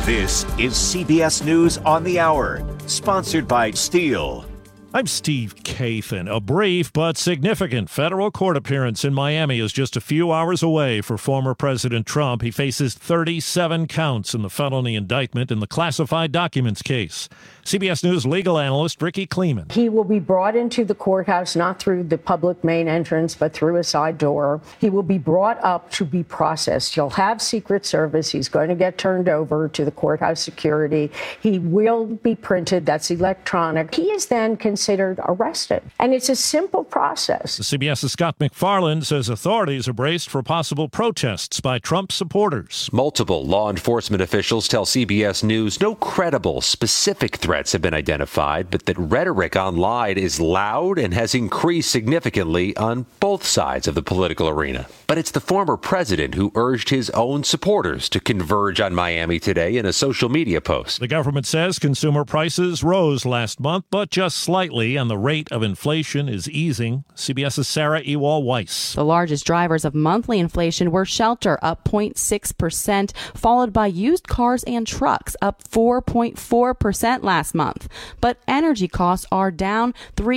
This is CBS News on the Hour, sponsored by Steel. I'm Steve Kathan. A brief but significant federal court appearance in Miami is just a few hours away for former President Trump. He faces 37 counts in the felony indictment in the classified documents case. CBS News legal analyst Ricky Kleeman. He will be brought into the courthouse not through the public main entrance, but through a side door. He will be brought up to be processed. He'll have Secret Service. He's going to get turned over to the courthouse security. He will be printed. That's electronic. He is then considered arrested. And it's a simple process. CBS's Scott McFarland says authorities are braced for possible protests by Trump supporters. Multiple law enforcement officials tell CBS News no credible, specific threats have been identified, but that rhetoric online is loud and has increased significantly on both sides of the political arena. But it's the former president who urged his own supporters to converge on Miami today in a social media post. The government says consumer prices rose last month, but just slightly, and the rate of inflation is easing. CBS's Sarah Ewall-Weiss. The largest drivers of monthly inflation were shelter, up 0.6%, followed by used cars and trucks, up 4.4% last month. But energy costs are down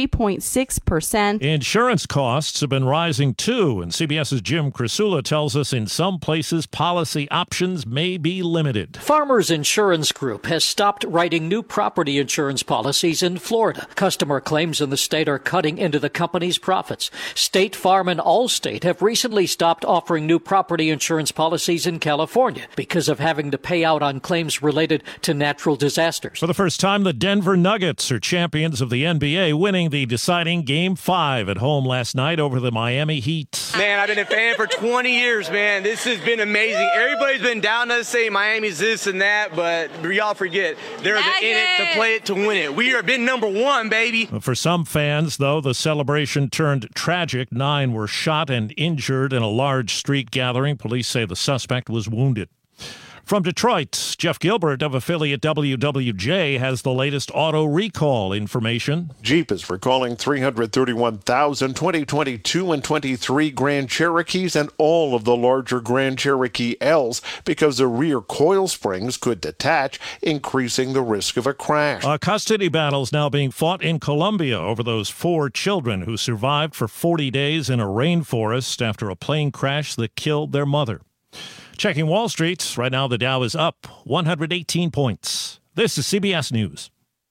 3.6%. Insurance costs have been rising too, and CBS's Jim Krasula tells us in some places policy options may be limited. Farmers Insurance Group has stopped writing new property insurance policies in Florida. Customer claims in the state are cutting into the company's profits. State Farm and Allstate have recently stopped offering new property insurance policies in California because of having to pay out on claims related to natural disasters. For the first time, the Denver Nuggets are champions of the NBA, winning the deciding Game 5 at home last night over the Miami Heat. Man, I've been a fan for 20 years, man. This has been amazing. Everybody's been down to us saying Miami's this and that, but y'all forget. They're in it to play it to win it. We have been number one, baby. For some fans, though, the celebration turned tragic. 9 were shot and injured in a large street gathering. Police say the suspect was wounded. From Detroit, Jeff Gilbert of affiliate WWJ has the latest auto recall information. Jeep is recalling 331,000 2022 and 23 Grand Cherokees and all of the larger Grand Cherokee L's because the rear coil springs could detach, increasing the risk of a crash. A custody battle is now being fought in Colombia over those 4 children who survived for 40 days in a rainforest after a plane crash that killed their mother. Checking Wall Street, right now the Dow is up 118 points. This is CBS News.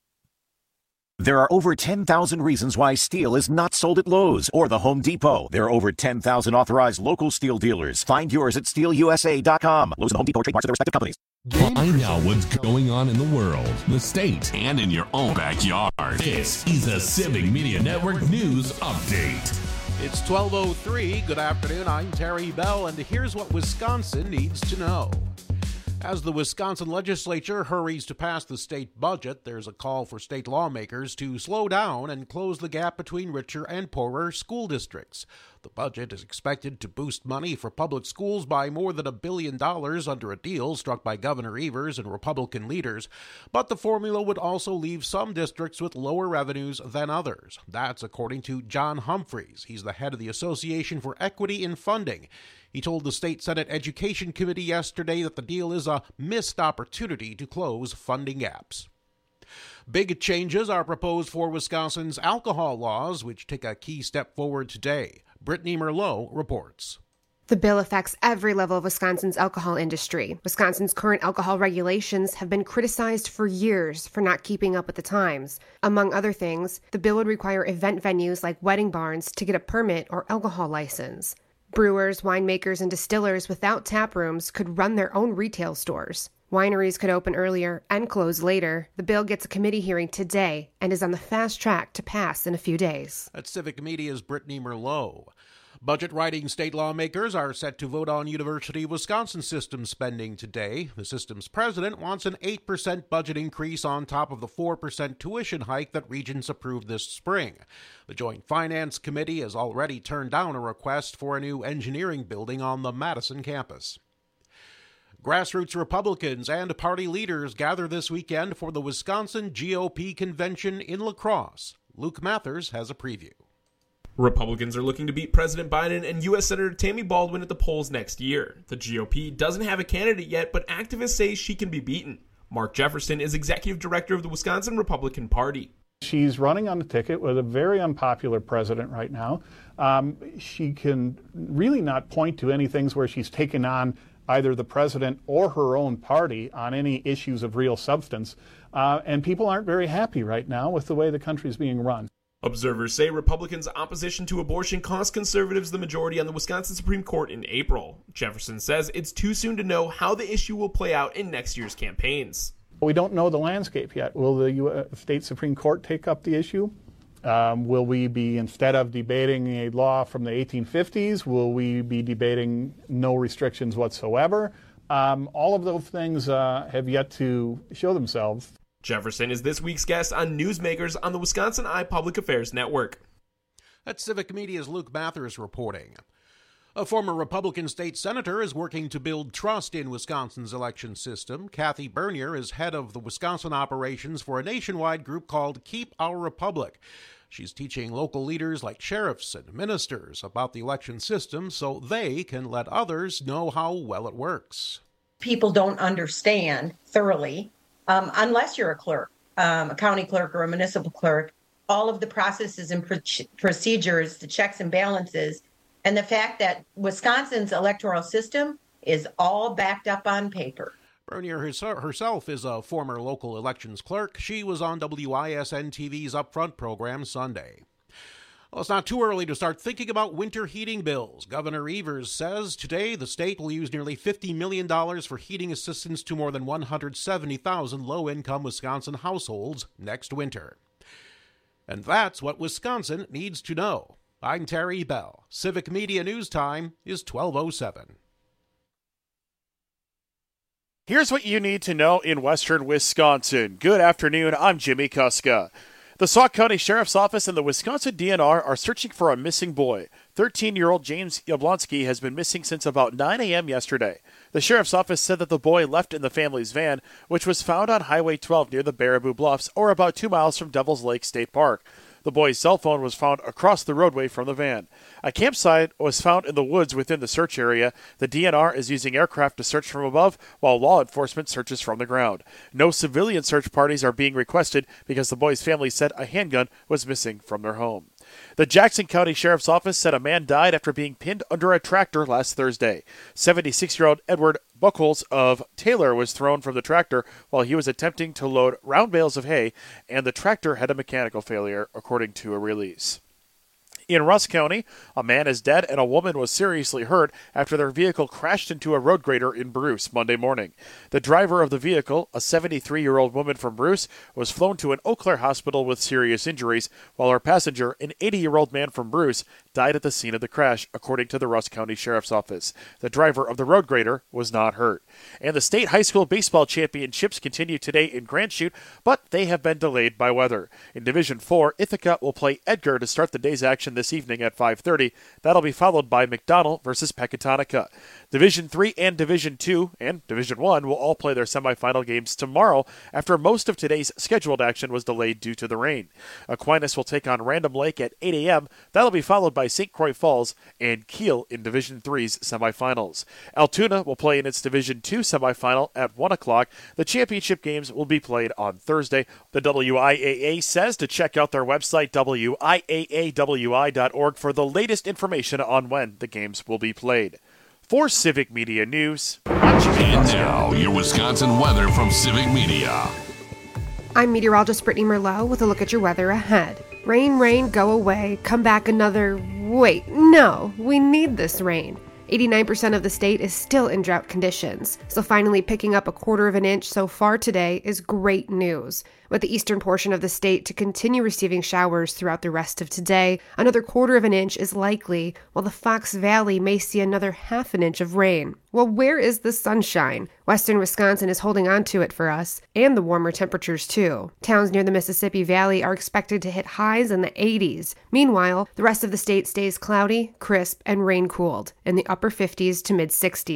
There are over 10,000 reasons why steel is not sold at Lowe's or the Home Depot. There are over 10,000 authorized local steel dealers. Find yours at SteelUSA.com. Lowe's and Home Depot trademarks of their respective companies. Find out what's going on in the world, the state, and in your own backyard. This is a Civic Media Network News Update. It's 12:03. Good afternoon. I'm Terry Bell, and here's what Wisconsin needs to know. As the Wisconsin legislature hurries to pass the state budget, there's a call for state lawmakers to slow down and close the gap between richer and poorer school districts. The budget is expected to boost money for public schools by more than $1 billion under a deal struck by Governor Evers and Republican leaders. But the formula would also leave some districts with lower revenues than others. That's according to John Humphreys. He's the head of the Association for Equity in Funding. He told the State Senate Education Committee yesterday that the deal is a missed opportunity to close funding gaps. Big changes are proposed for Wisconsin's alcohol laws, which take a key step forward today. Brittany Merlot reports. The bill affects every level of Wisconsin's alcohol industry. Wisconsin's current alcohol regulations have been criticized for years for not keeping up with the times. Among other things, the bill would require event venues like wedding barns to get a permit or alcohol license. Brewers, winemakers, and distillers without tap rooms could run their own retail stores. Wineries could open earlier and close later. The bill gets a committee hearing today and is on the fast track to pass in a few days. That's Civic Media's Brittany Merlot. Budget-writing state lawmakers are set to vote on University of Wisconsin system spending today. The system's president wants an 8% budget increase on top of the 4% tuition hike that Regents approved this spring. The Joint Finance Committee has already turned down a request for a new engineering building on the Madison campus. Grassroots Republicans and party leaders gather this weekend for the Wisconsin GOP convention in La Crosse. Luke Mathers has a preview. Republicans are looking to beat President Biden and U.S. Senator Tammy Baldwin at the polls next year. The GOP doesn't have a candidate yet, but activists say she can be beaten. Mark Jefferson is executive director of the Wisconsin Republican Party. She's running on the ticket with a very unpopular president right now. She can really not point to any things where she's taken on either the president or her own party on any issues of real substance. And people aren't very happy right now with the way the country's being run. Observers say Republicans' opposition to abortion cost conservatives the majority on the Wisconsin Supreme Court in April. Jefferson says it's too soon to know how the issue will play out in next year's campaigns. We don't know the landscape yet. Will the state Supreme Court take up the issue? Will we be, instead of debating a law from the 1850s, will we be debating no restrictions whatsoever? All of those things have yet to show themselves. Jefferson is this week's guest on Newsmakers on the Wisconsin Eye Public Affairs Network. That's Civic Media's Luke Mathers reporting. A former Republican state senator is working to build trust in Wisconsin's election system. Kathy Bernier is head of the Wisconsin operations for a nationwide group called Keep Our Republic. She's teaching local leaders like sheriffs and ministers about the election system so they can let others know how well it works. People don't understand thoroughly, unless you're a clerk, a county clerk or a municipal clerk, all of the processes and procedures, the checks and balances, and the fact that Wisconsin's electoral system is all backed up on paper. Bernier herself is a former local elections clerk. She was on WISN TV's Upfront program Sunday. Well, it's not too early to start thinking about winter heating bills. Governor Evers says today the state will use nearly $50 million for heating assistance to more than 170,000 low-income Wisconsin households next winter. And that's what Wisconsin needs to know. I'm Terry Bell. Civic Media News Time is 12:07. Here's what you need to know in western Wisconsin. Good afternoon, I'm Jimmy Kuska. The Sauk County Sheriff's Office and the Wisconsin DNR are searching for a missing boy. 13-year-old James Yablonsky has been missing since about 9 a.m. yesterday. The Sheriff's Office said that the boy left in the family's van, which was found on Highway 12 near the Baraboo Bluffs, or about 2 miles from Devil's Lake State Park. The boy's cell phone was found across the roadway from the van. A campsite was found in the woods within the search area. The DNR is using aircraft to search from above, while law enforcement searches from the ground. No civilian search parties are being requested because the boy's family said a handgun was missing from their home. The Jackson County Sheriff's Office said a man died after being pinned under a tractor last Thursday. 76-year-old Edward Buckles of Taylor was thrown from the tractor while he was attempting to load round bales of hay, and the tractor had a mechanical failure, according to a release. In Rusk County, a man is dead and a woman was seriously hurt after their vehicle crashed into a road grader in Bruce Monday morning. The driver of the vehicle, a 73-year-old woman from Bruce, was flown to an Eau Claire hospital with serious injuries, while her passenger, an 80-year-old man from Bruce, died at the scene of the crash, according to the Rusk County Sheriff's Office. The driver of the road grader was not hurt. And the state high school baseball championships continue today in Grand Chute, but they have been delayed by weather. In Division 4, Ithaca will play Edgar to start the day's action this evening at 5:30. That'll be followed by McDonell versus Pecatonica. Division 3 and Division 2 and Division 1 will all play their semifinal games tomorrow after most of today's scheduled action was delayed due to the rain. Aquinas will take on Random Lake at 8 a.m. That'll be followed by St. Croix Falls and Kiel in Division 3's semifinals. Altoona will play in its Division 2 semifinal at 1 o'clock. The championship games will be played on Thursday. The WIAA says to check out their website, WIAAWI.org, for the latest information on when the games will be played. For Civic Media News, and now, your Wisconsin weather from Civic Media. I'm meteorologist Brittany Merlot with a look at your weather ahead. Rain, rain, go away, come back another... Wait, no, we need this rain. 89% of the state is still in drought conditions, so finally picking up 1/4 of an inch so far today is great news. With the eastern portion of the state to continue receiving showers throughout the rest of today, another 1/4 of an inch is likely, while the Fox Valley may see another 1/2 inch of rain. Well, where is the sunshine? Western Wisconsin is holding on to it for us, and the warmer temperatures too. Towns near the Mississippi Valley are expected to hit highs in the 80s. Meanwhile, the rest of the state stays cloudy, crisp, and rain-cooled in the upper 50s to mid-60s.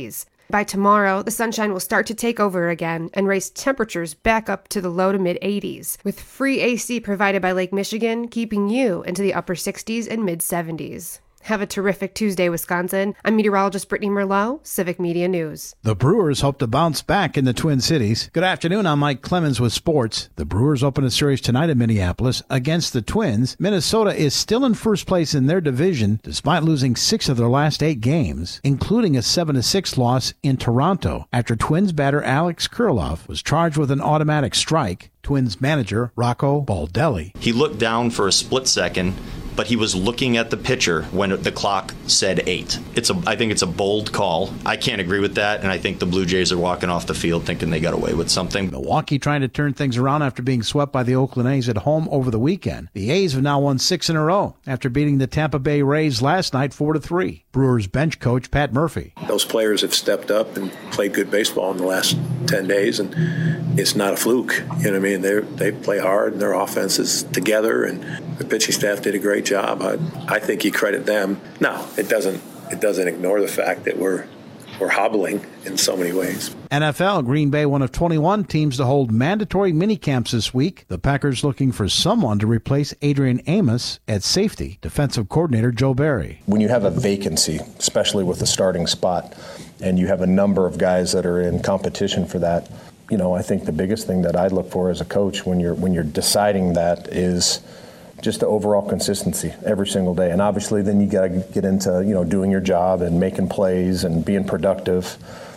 By tomorrow, the sunshine will start to take over again and raise temperatures back up to the low to mid 80s, with free AC provided by Lake Michigan, keeping you into the upper 60s and mid 70s. Have a terrific Tuesday, Wisconsin. I'm meteorologist Brittany Merlot, Civic Media News. The Brewers hope to bounce back in the Twin Cities. Good afternoon, I'm Mike Clemens with sports. The Brewers open a series tonight in Minneapolis against the Twins. Minnesota is still in first place in their division, despite losing 6 of their last 8 games, including a 7-6 loss in Toronto, after Twins batter Alex Kirilloff was charged with an automatic strike. Twins manager Rocco Baldelli. He looked down for a split second, but he was looking at the pitcher when the clock said 8. I think it's a bold call. I can't agree with that, and I think the Blue Jays are walking off the field thinking they got away with something. Milwaukee trying to turn things around after being swept by the Oakland A's at home over the weekend. The A's have now won 6 in a row after beating the Tampa Bay Rays last night 4-3. Brewers bench coach Pat Murphy. Those players have stepped up and played good baseball in the last 10 days, and it's not a fluke. You know what I mean? They play hard, and their offense is together, and the pitching staff did a great job. I think you credit them. No, it doesn't ignore the fact that we're hobbling in so many ways. NFL, Green Bay, one of 21 teams to hold mandatory minicamps this week. The Packers looking for someone to replace Adrian Amos at safety. Defensive coordinator Joe Barry. When you have a vacancy, especially with the starting spot, and you have a number of guys that are in competition for that, I think the biggest thing that I'd look for as a coach when you're deciding that is just the overall consistency every single day. And obviously then you got to get into, doing your job and making plays and being productive.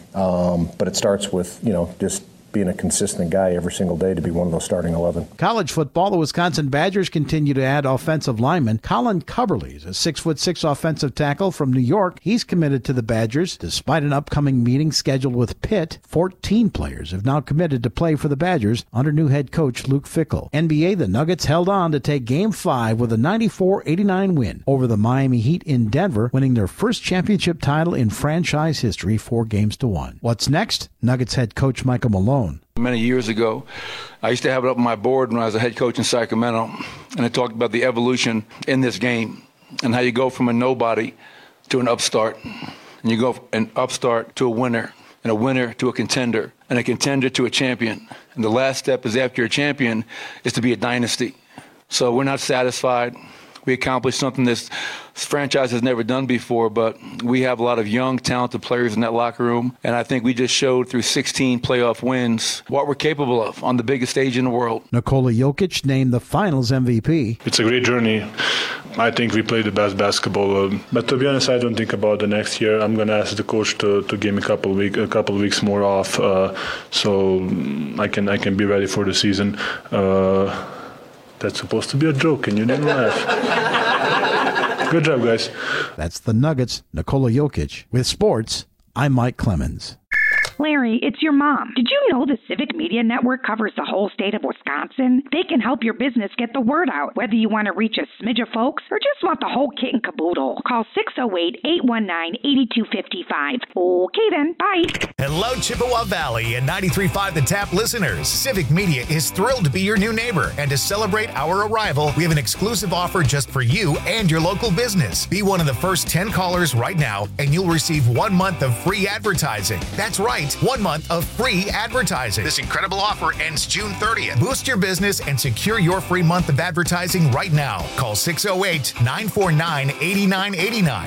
But it starts with, just being a consistent guy every single day to be one of those starting 11. College football, the Wisconsin Badgers continue to add offensive lineman. Colin Cubberly is a 6'6" offensive tackle from New York. He's committed to the Badgers. Despite an upcoming meeting scheduled with Pitt, 14 players have now committed to play for the Badgers under new head coach Luke Fickell. NBA, the Nuggets held on to take Game 5 with a 94-89 win over the Miami Heat in Denver, winning their first championship title in franchise history 4-1. What's next? Nuggets head coach Michael Malone. Many years ago, I used to have it up on my board when I was a head coach in Sacramento, and I talked about the evolution in this game and how you go from a nobody to an upstart, and you go an upstart to a winner, and a winner to a contender, and a contender to a champion. And the last step is after you're a champion is to be a dynasty. So we're not satisfied. We accomplished something this franchise has never done before, but we have a lot of young, talented players in that locker room, and I think we just showed through 16 playoff wins what we're capable of on the biggest stage in the world. Nikola Jokic named the Finals MVP. It's a great journey. I think we played the best basketball, but to be honest, I don't think about the next year. I'm going to ask the coach to give me a couple of weeks more off, so I can be ready for the season. That's supposed to be a joke, and you didn't laugh. Good job, guys. That's the Nuggets, Nikola Jokic. With sports, I'm Mike Clemens. Larry, it's your mom. Did you know the Civic Media Network covers the whole state of Wisconsin? They can help your business get the word out, whether you want to reach a smidge of folks or just want the whole kit and caboodle. Call 608-819-8255. Okay then, bye. Hello, Chippewa Valley and 93.5 The Tap listeners. Civic Media is thrilled to be your new neighbor, and to celebrate our arrival, we have an exclusive offer just for you and your local business. Be one of the first 10 callers right now, and you'll receive 1 month of free advertising. That's right. 1 month of free advertising. This incredible offer ends June 30th. Boost your business and secure your free month of advertising right now. Call 608-949-8989.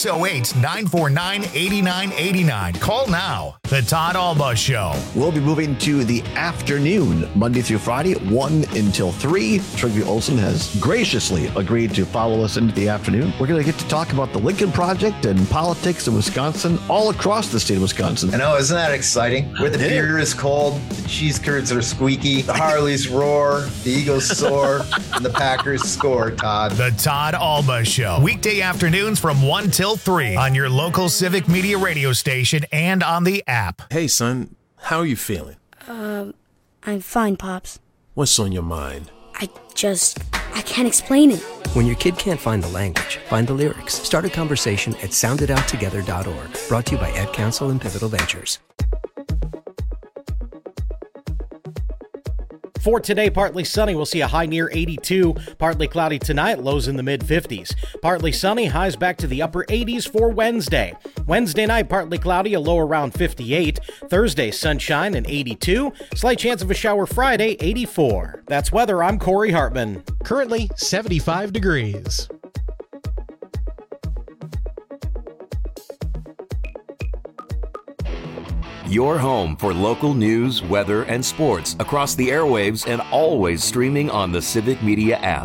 608-949-8989. Call now. The Todd Alba Show. We'll be moving to the afternoon, Monday through Friday, 1 until 3. Trygve Olsen has graciously agreed to follow us into the afternoon. We're going to get to talk about the Lincoln Project and politics in Wisconsin, all across the state of Wisconsin. I know, isn't that exciting? Where the beer is cold, the cheese curds are squeaky, the Harleys roar, the Eagles soar, and the Packers score, Todd. The Todd Alba Show. Weekday afternoons from 1 till 3 on your local Civic Media radio station and on the app. Hey, son, how are you feeling? I'm fine, Pops. What's on your mind? I can't explain it. When your kid can't find the language, find the lyrics. Start a conversation at sounditouttogether.org. Brought to you by Ad Council and Pivotal Ventures. For today, partly sunny. We'll see a high near 82. Partly cloudy tonight, lows in the mid-50s. Partly sunny, highs back to the upper 80s for Wednesday. Wednesday night, partly cloudy, a low around 58. Thursday, sunshine and 82. Slight chance of a shower Friday, 84. That's weather. I'm Corey Hartman. Currently 75 degrees. Your home for local news, weather, and sports across the airwaves and always streaming on the Civic Media app.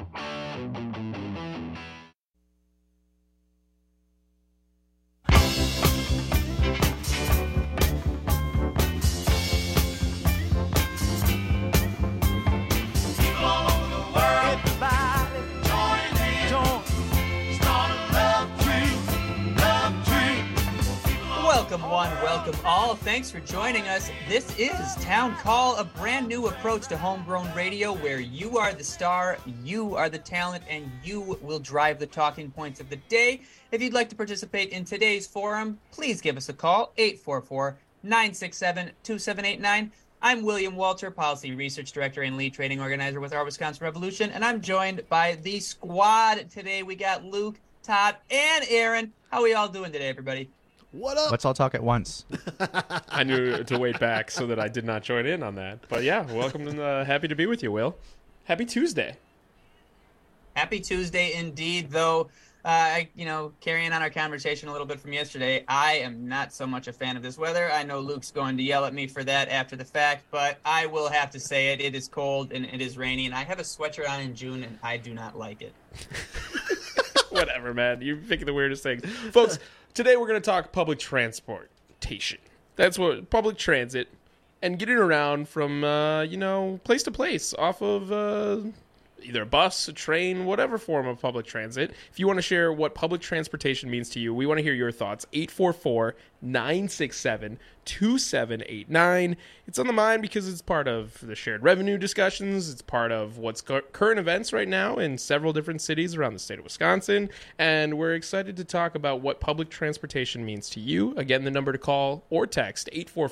Thanks for joining us. This is Town Call, a brand new approach to homegrown radio where you are the star, you are the talent, and you will drive the talking points of the day. If you'd like to participate in today's forum, please give us a call, 844-967-2789. I'm William Walter, Policy Research Director and Lead Trading Organizer with our Wisconsin Revolution, and I'm joined by the squad today. We got Luke, Todd, and Aaron. How are we all doing today, everybody? What up? Let's all talk at once. I knew to wait back so that I did not join in on that. But yeah, welcome and happy to be with you, Will. Happy Tuesday. Happy Tuesday indeed, though, carrying on our conversation a little bit from yesterday, I am not so much a fan of this weather. I know Luke's going to yell at me for that after the fact, but I will have to say it. It is cold and it is rainy, and I have a sweatshirt on in June, and I do not like it. Whatever, man. You're picking the weirdest things. Folks, today we're going to talk public transportation. That's what public transit and getting around from, place to place off of either a bus, a train, whatever form of public transit. If you want to share what public transportation means to you, we want to hear your thoughts. 844-967-2789. It's on the mind because it's part of the shared revenue discussions. It's part of what's current events right now in several different cities around the state of Wisconsin. And we're excited to talk about what public transportation means to you. Again, the number to call or text,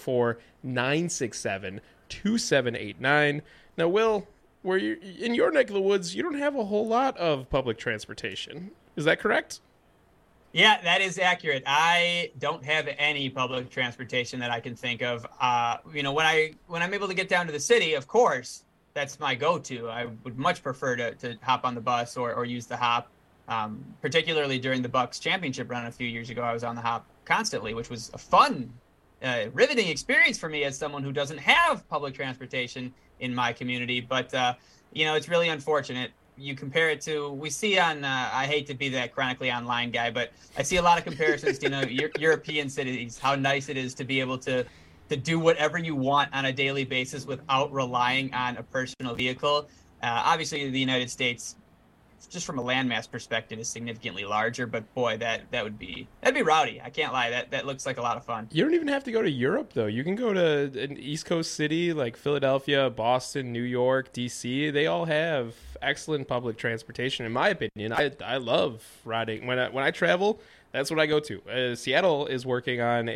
844-967-2789. Now, Will, where you're in your neck of the woods, you don't have a whole lot of public transportation. Is that correct? Yeah, that is accurate. I don't have any public transportation that I can think of. When I'm able to get down to the city, of course, that's my go-to. I would much prefer to hop on the bus or use the hop. Particularly during the Bucks championship run a few years ago, I was on the hop constantly, which was a fun, riveting experience for me as someone who doesn't have public transportation in my community. But, it's really unfortunate. You compare it to, we see on, I hate to be that chronically online guy, but I see a lot of comparisons to, European cities, how nice it is to be able to do whatever you want on a daily basis without relying on a personal vehicle. Obviously, the United States, just from a landmass perspective, is significantly larger, but boy, that'd be rowdy. I can't lie. That looks like a lot of fun. You don't even have to go to Europe, though. You can go to an East Coast city like Philadelphia, Boston, New York, DC. They all have excellent public transportation, in my opinion. I love riding. When I travel, that's what I go to. Seattle is working on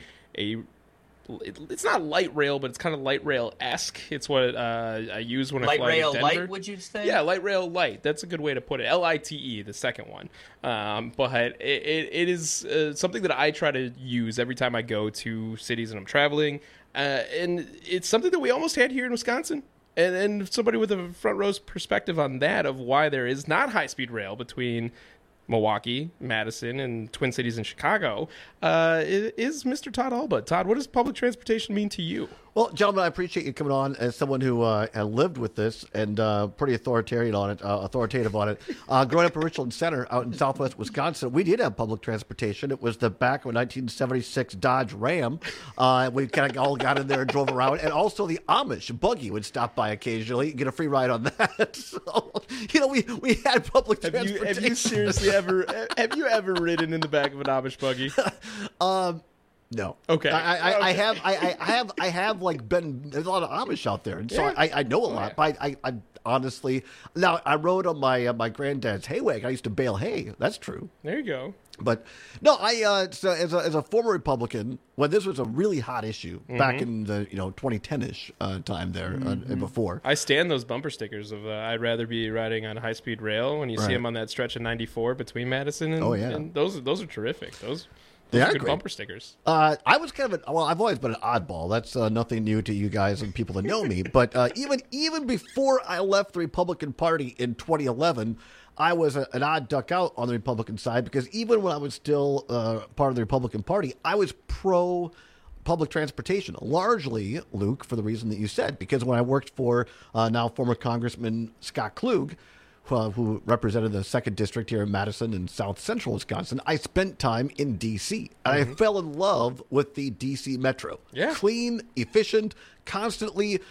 it's not light rail, but it's kind of light rail-esque. It's what I use when I fly to Denver. Light rail light, would you say? Yeah, light rail light. That's a good way to put it. LITE, the second one. But it is something that I try to use every time I go to cities and I'm traveling. And it's something that we almost had here in Wisconsin. And somebody with a front row perspective on that of why there is not high-speed rail between Milwaukee, Madison, and Twin Cities and Chicago, is Mr. Todd Alba. Todd, what does public transportation mean to you? Well, gentlemen, I appreciate you coming on as someone who lived with this and pretty authoritative on it. Growing up in Richland Center out in southwest Wisconsin, we did have public transportation. It was the back of a 1976 Dodge Ram. We kind of all got in there and drove around. And also the Amish buggy would stop by occasionally, get a free ride on that. So, we had public transportation. Have you seriously have you ever ridden in the back of an Amish buggy? No. Okay. I have like been, there's a lot of Amish out there, and so yeah. I know a lot, but honestly. Now, I rode on my granddad's hay wagon. I used to bale hay. That's true. There you go. But no, so as a former Republican, when this was a really hot issue back in the 2010-ish time there and before, I stand those bumper stickers of I'd rather be riding on high speed rail when you see them on that stretch of 94 between Madison and, and those are terrific. Those are good bumper stickers. I was kind of I've always been an oddball. That's nothing new to you guys and people that know me. But even before I left the Republican Party in 2011. I was an odd duck out on the Republican side because even when I was still part of the Republican Party, I was pro public transportation, largely, Luke, for the reason that you said. Because when I worked for now former Congressman Scott Klug, who represented the 2nd District here in Madison and South Central Wisconsin, I spent time in D.C. And I fell in love with the D.C. Metro. Yeah. Clean, efficient, constantly,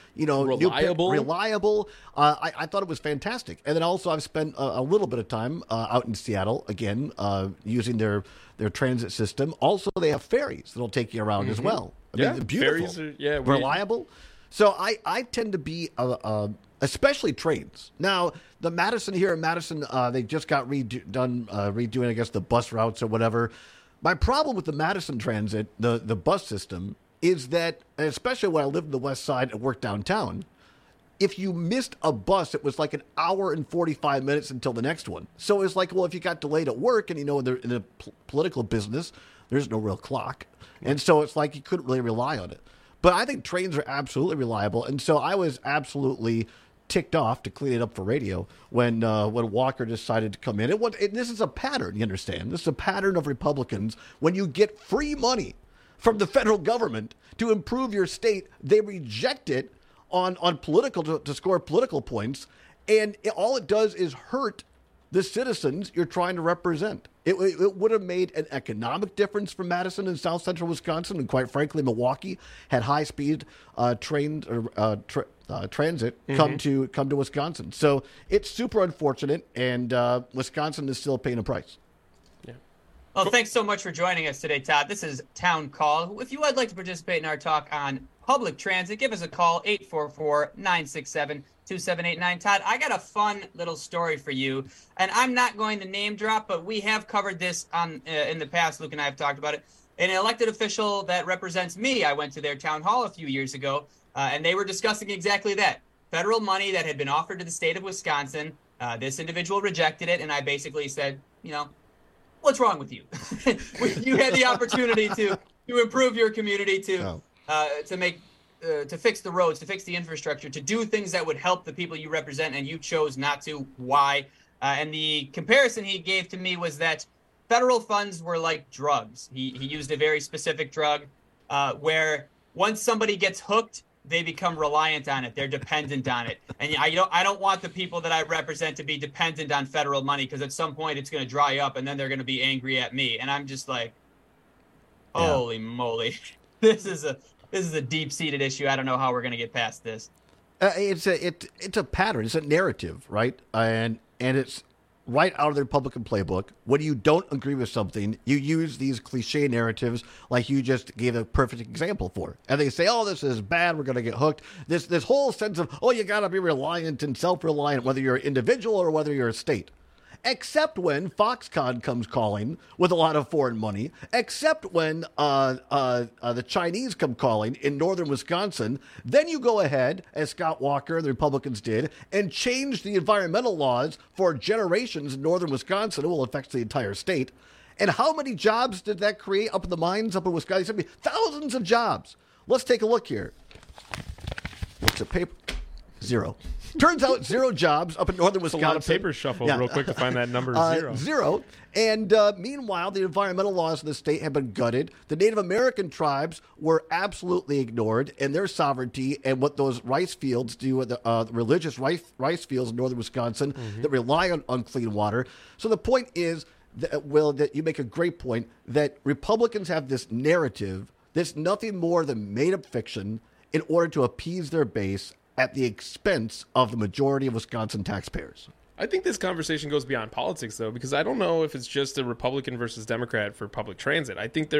reliable. I thought it was fantastic. And then also I've spent a little bit of time out in Seattle, again, using their transit system. Also, they have ferries that'll take you around as well. I mean, they're beautiful, ferries are, reliable. So I tend to be especially trains. Now, the Madison here in Madison, they just got redoing, I guess, the bus routes or whatever. My problem with the Madison Transit, the bus system, is that, especially when I lived in the West Side and worked downtown, if you missed a bus, it was like an hour and 45 minutes until the next one. So it's like, well, if you got delayed at work and, in the political business, there's no real clock. And so it's like you couldn't really rely on it. But I think trains are absolutely reliable. And so I was absolutely ticked off, to clean it up for radio, when Walker decided to come in. This is a pattern, you understand? This is a pattern of Republicans. When you get free money from the federal government to improve your state, they reject it on political to score political points. And all it does is hurt the citizens you're trying to represent. It would have made an economic difference for Madison and South Central Wisconsin, and quite frankly, Milwaukee had high-speed trains or transit come to Wisconsin. So it's super unfortunate, and Wisconsin is still paying a price. Yeah. Well, thanks so much for joining us today, Todd. This is Town Call. If you would like to participate in our talk on public transit, give us a call, 844-967-2789. Todd, I got a fun little story for you, and I'm not going to name drop, but we have covered this in the past. Luke and I have talked about it. An elected official that represents me, I went to their town hall a few years ago, and they were discussing exactly that. Federal money that had been offered to the state of Wisconsin. This individual rejected it, and I basically said, what's wrong with you? You had the opportunity to improve your community, to fix the roads, to fix the infrastructure, to do things that would help the people you represent, and you chose not to. Why? And the comparison he gave to me was that federal funds were like drugs. He used a very specific drug where once somebody gets hooked, they become reliant on it. They're dependent on it. And I don't want the people that I represent to be dependent on federal money, because at some point it's going to dry up and then they're going to be angry at me. And I'm just like, holy moly. This is a deep-seated issue. I don't know how we're going to get past this. It's a pattern. It's a narrative, right? And it's right out of the Republican playbook. When you don't agree with something, you use these cliche narratives like you just gave a perfect example for. And they say, oh, this is bad, we're going to get hooked. This whole sense of, oh, you got to be reliant and self-reliant, whether you're an individual or whether you're a state. Except when Foxconn comes calling with a lot of foreign money, except when the Chinese come calling in northern Wisconsin, then you go ahead, as Scott Walker and the Republicans did, and change the environmental laws for generations in northern Wisconsin. It will affect the entire state. And how many jobs did that create up in the mines up in Wisconsin? Thousands of jobs. Let's take a look here. What's the paper? Zero. Turns out 0 jobs up in northern Wisconsin. A lot of paper shuffle real quick to find that number 0. 0. And meanwhile, the environmental laws of the state have been gutted. The Native American tribes were absolutely ignored, and their sovereignty and what those rice fields do, the religious rice fields in northern Wisconsin that rely on clean water. So the point is, that you make a great point, that Republicans have this narrative that's nothing more than made-up fiction in order to appease their base at the expense of the majority of Wisconsin taxpayers. I think this conversation goes beyond politics, though, because I don't know if it's just a Republican versus Democrat for public transit. I think there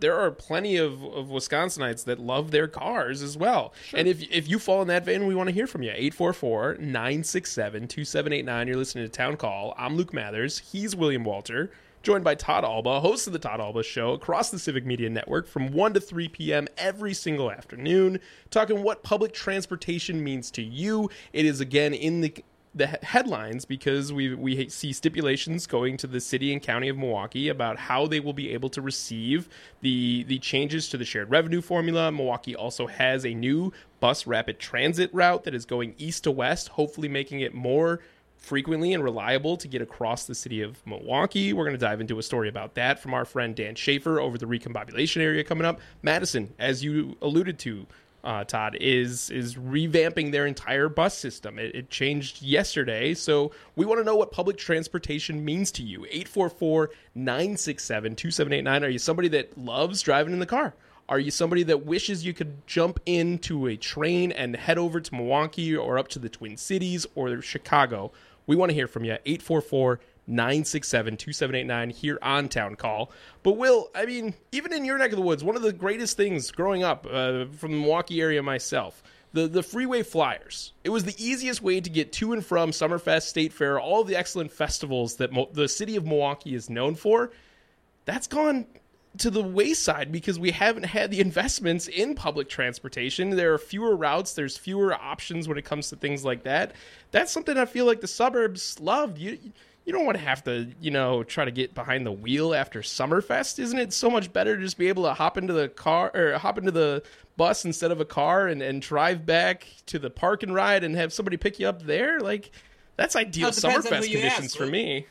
there are plenty of Wisconsinites that love their cars as well. Sure. And if you fall in that vein, we want to hear from you. 844-967-2789. You're listening to Town Call. I'm Luke Mathers. He's William Walter. Joined by Todd Alba, host of the Todd Alba Show, across the Civic Media Network from 1 to 3 p.m. every single afternoon, talking what public transportation means to you. It is, again, in the headlines because we see stipulations going to the city and county of Milwaukee about how they will be able to receive the changes to the shared revenue formula. Milwaukee also has a new bus rapid transit route that is going east to west, hopefully making it more frequently and reliable to get across the city of Milwaukee. We're going to dive into a story about that from our friend Dan Schaefer over the recombobulation area coming up. Madison, as you alluded to, Todd, is revamping their entire bus system. It changed yesterday, so we want to know what public transportation means to you. 844-967-2789. Are you somebody that loves driving in the car? Are you somebody that wishes you could jump into a train and head over to Milwaukee or up to the Twin Cities or Chicago? We want to hear from you. 844-967-2789 here on Town Call. But Will, I mean, even in your neck of the woods, one of the greatest things growing up from the Milwaukee area myself, the freeway flyers. It was the easiest way to get to and from Summerfest, State Fair, all of the excellent festivals that the city of Milwaukee is known for. That's gone to the wayside because we haven't had the investments in public transportation. There are fewer routes. There's fewer options when it comes to things like that. That's something I feel like the suburbs loved. You don't want to have to, try to get behind the wheel after Summerfest. Isn't it so much better to just be able to hop into the car or hop into the bus instead of a car and drive back to the park and ride and have somebody pick you up there? Like, that's ideal Summerfest conditions for me.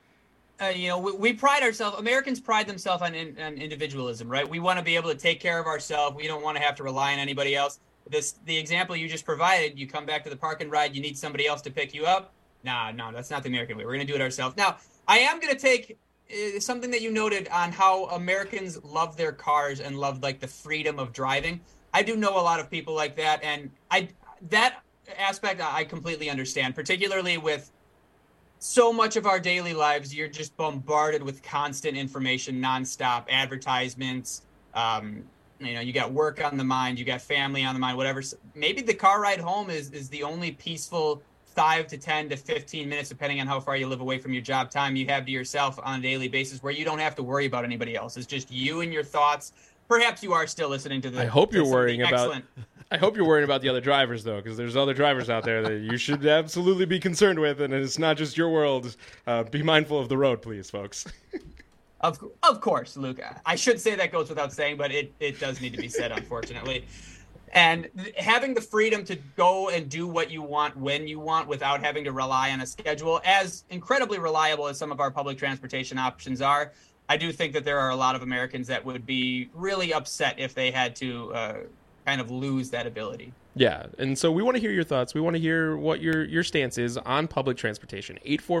We pride ourselves. Americans pride themselves on individualism, right? We want to be able to take care of ourselves. We don't want to have to rely on anybody else. The example you just provided, you come back to the park and ride, you need somebody else to pick you up. No, that's not the American way. We're going to do it ourselves. Now, I am going to take something that you noted on how Americans love their cars and love the freedom of driving. I do know a lot of people like that, and that aspect I completely understand, particularly with so much of our daily lives. You're just bombarded with constant information, nonstop advertisements. You got work on the mind, you got family on the mind, whatever. Maybe the car ride home is the only peaceful 5 to 10 to 15 minutes, depending on how far you live away from your job time, you have to yourself on a daily basis where you don't have to worry about anybody else. It's just you and your thoughts. Perhaps you are still listening to the. I hope you're worrying about the other drivers, though, because there's other drivers out there that you should absolutely be concerned with, and it's not just your world. Be mindful of the road, please, folks. Of course, Luke. I should say that goes without saying, but it does need to be said, unfortunately. And having the freedom to go and do what you want when you want without having to rely on a schedule, as incredibly reliable as some of our public transportation options are, I do think that there are a lot of Americans that would be really upset if they had to kind of lose that ability. Yeah, and so we want to hear your thoughts. We want to hear what your stance is on public transportation.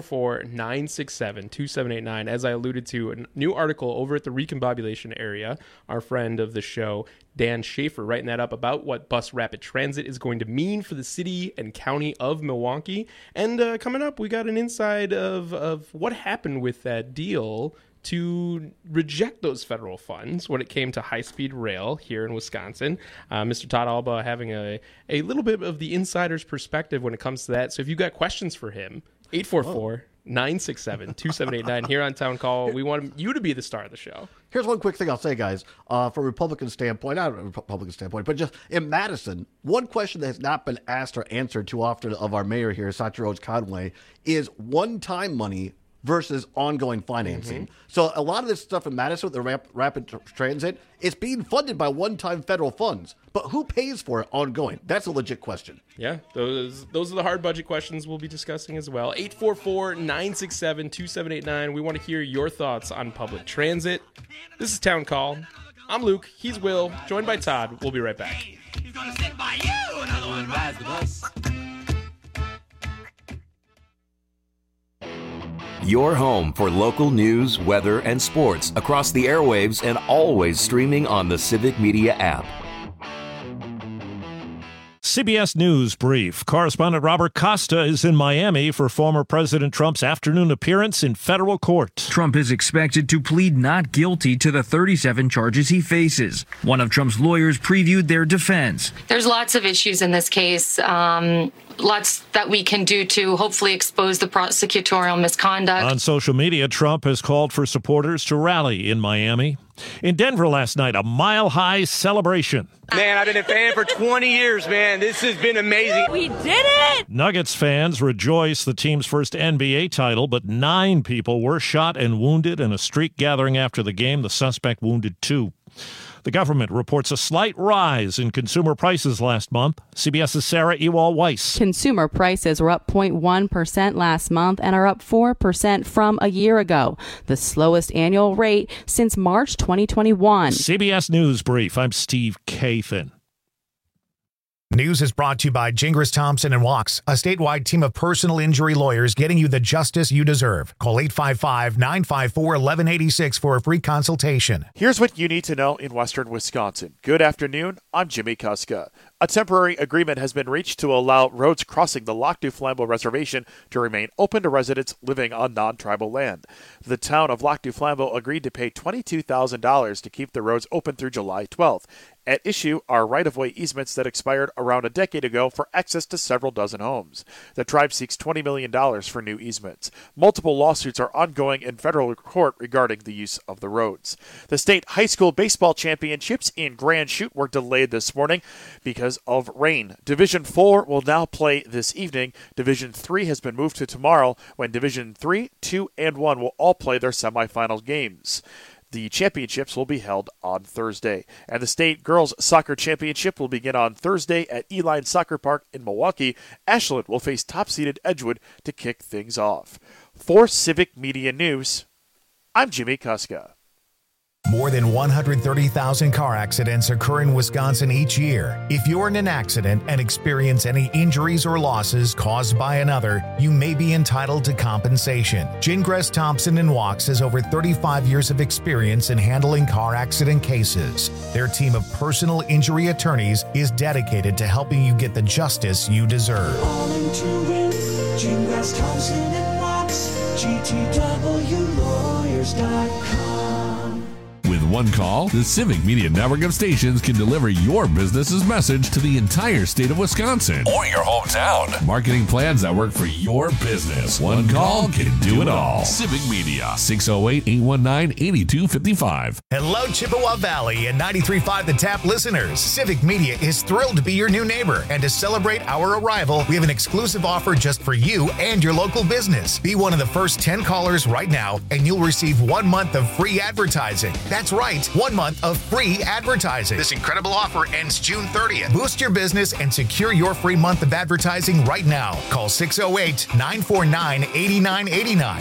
844-967-2789. As I alluded to, a new article over at the recombobulation area, our friend of the show, Dan Schaefer, writing that up about what bus rapid transit is going to mean for the city and county of Milwaukee. And coming up, we got an inside of what happened with that deal to reject those federal funds when it came to high-speed rail here in Wisconsin. Mr. Todd Alba having a little bit of the insider's perspective when it comes to that. So if you've got questions for him, 844-967-2789 here on Town Call. We want you to be the star of the show. Here's one quick thing I'll say, guys. From a Republican standpoint, not a Republican standpoint, but just in Madison, one question that has not been asked or answered too often of our mayor here, Satya Rhodes Conway, is one-time money versus ongoing financing. Mm-hmm. So a lot of this stuff in Madison with the rapid transit, it's being funded by one-time federal funds. But who pays for it ongoing? That's a legit question. Yeah, those are the hard budget questions we'll be discussing as well. 844-967-2789. We want to hear your thoughts on public transit. This is Town Call. I'm Luke. He's Will. Joined by Todd. We'll be right back. He's gonna sit by you. Another one rides with us. Your home for local news, weather, and sports across the airwaves and always streaming on the Civic Media app. CBS News Brief. Correspondent Robert Costa is in Miami for former President Trump's afternoon appearance in federal court. Trump is expected to plead not guilty to the 37 charges he faces. One of Trump's lawyers previewed their defense. There's lots of issues in this case. Lots that we can do to hopefully expose the prosecutorial misconduct. On social media, Trump has called for supporters to rally in Miami. In Denver last night, a mile-high celebration. Man, I've been a fan for 20 years, man. This has been amazing. We did it! Nuggets fans rejoice the team's first NBA title, but 9 people were shot and wounded in a street gathering after the game. The suspect wounded 2. The government reports a slight rise in consumer prices last month. CBS's Sarah Ewald-Weiss. Consumer prices were up 0.1% last month and are up 4% from a year ago, the slowest annual rate since March 2021. CBS News Brief. I'm Steve Kathan. News is brought to you by Gingras Thompson and Walks, a statewide team of personal injury lawyers getting you the justice you deserve. Call 855-954-1186 for a free consultation. Here's what you need to know in western Wisconsin. Good afternoon. I'm Jimmy Kuska. A temporary agreement has been reached to allow roads crossing the Lac du Flambeau Reservation to remain open to residents living on non-tribal land. The town of Lac du Flambeau agreed to pay $22,000 to keep the roads open through July 12th. At issue are right-of-way easements that expired around a decade ago for access to several dozen homes. The tribe seeks $20 million for new easements. Multiple lawsuits are ongoing in federal court regarding the use of the roads. The state high school baseball championships in Grand Chute were delayed this morning because of rain. Division 4 will now play this evening. Division 3 has been moved to tomorrow, when Division 3, 2, and 1 will all play their semifinal games. The championships will be held on Thursday. And the state girls soccer championship will begin on Thursday at Eline Soccer Park in Milwaukee. Ashland will face top-seeded Edgewood to kick things off. For Civic Media News, I'm Jimmy Kuska. More than 130,000 car accidents occur in Wisconsin each year. If you're in an accident and experience any injuries or losses caused by another, you may be entitled to compensation. Gingras Thompson and Walks has over 35 years of experience in handling car accident cases. Their team of personal injury attorneys is dedicated to helping you get the justice you deserve. All into it, Gingras Thompson and Walks, GTWlawyers.com. With one call, the Civic Media Network of stations can deliver your business's message to the entire state of Wisconsin or your hometown. Marketing plans that work for your business. One call can do it all. Civic Media, 608-819-8255. Hello, Chippewa Valley and 93.5 The Tap listeners. Civic Media is thrilled to be your new neighbor. And to celebrate our arrival, we have an exclusive offer just for you and your local business. Be one of the first 10 callers right now, and you'll receive 1 month of free advertising. That's right, 1 month of free advertising. This incredible offer ends June 30th. Boost your business and secure your free month of advertising right now. Call 608-949-8989.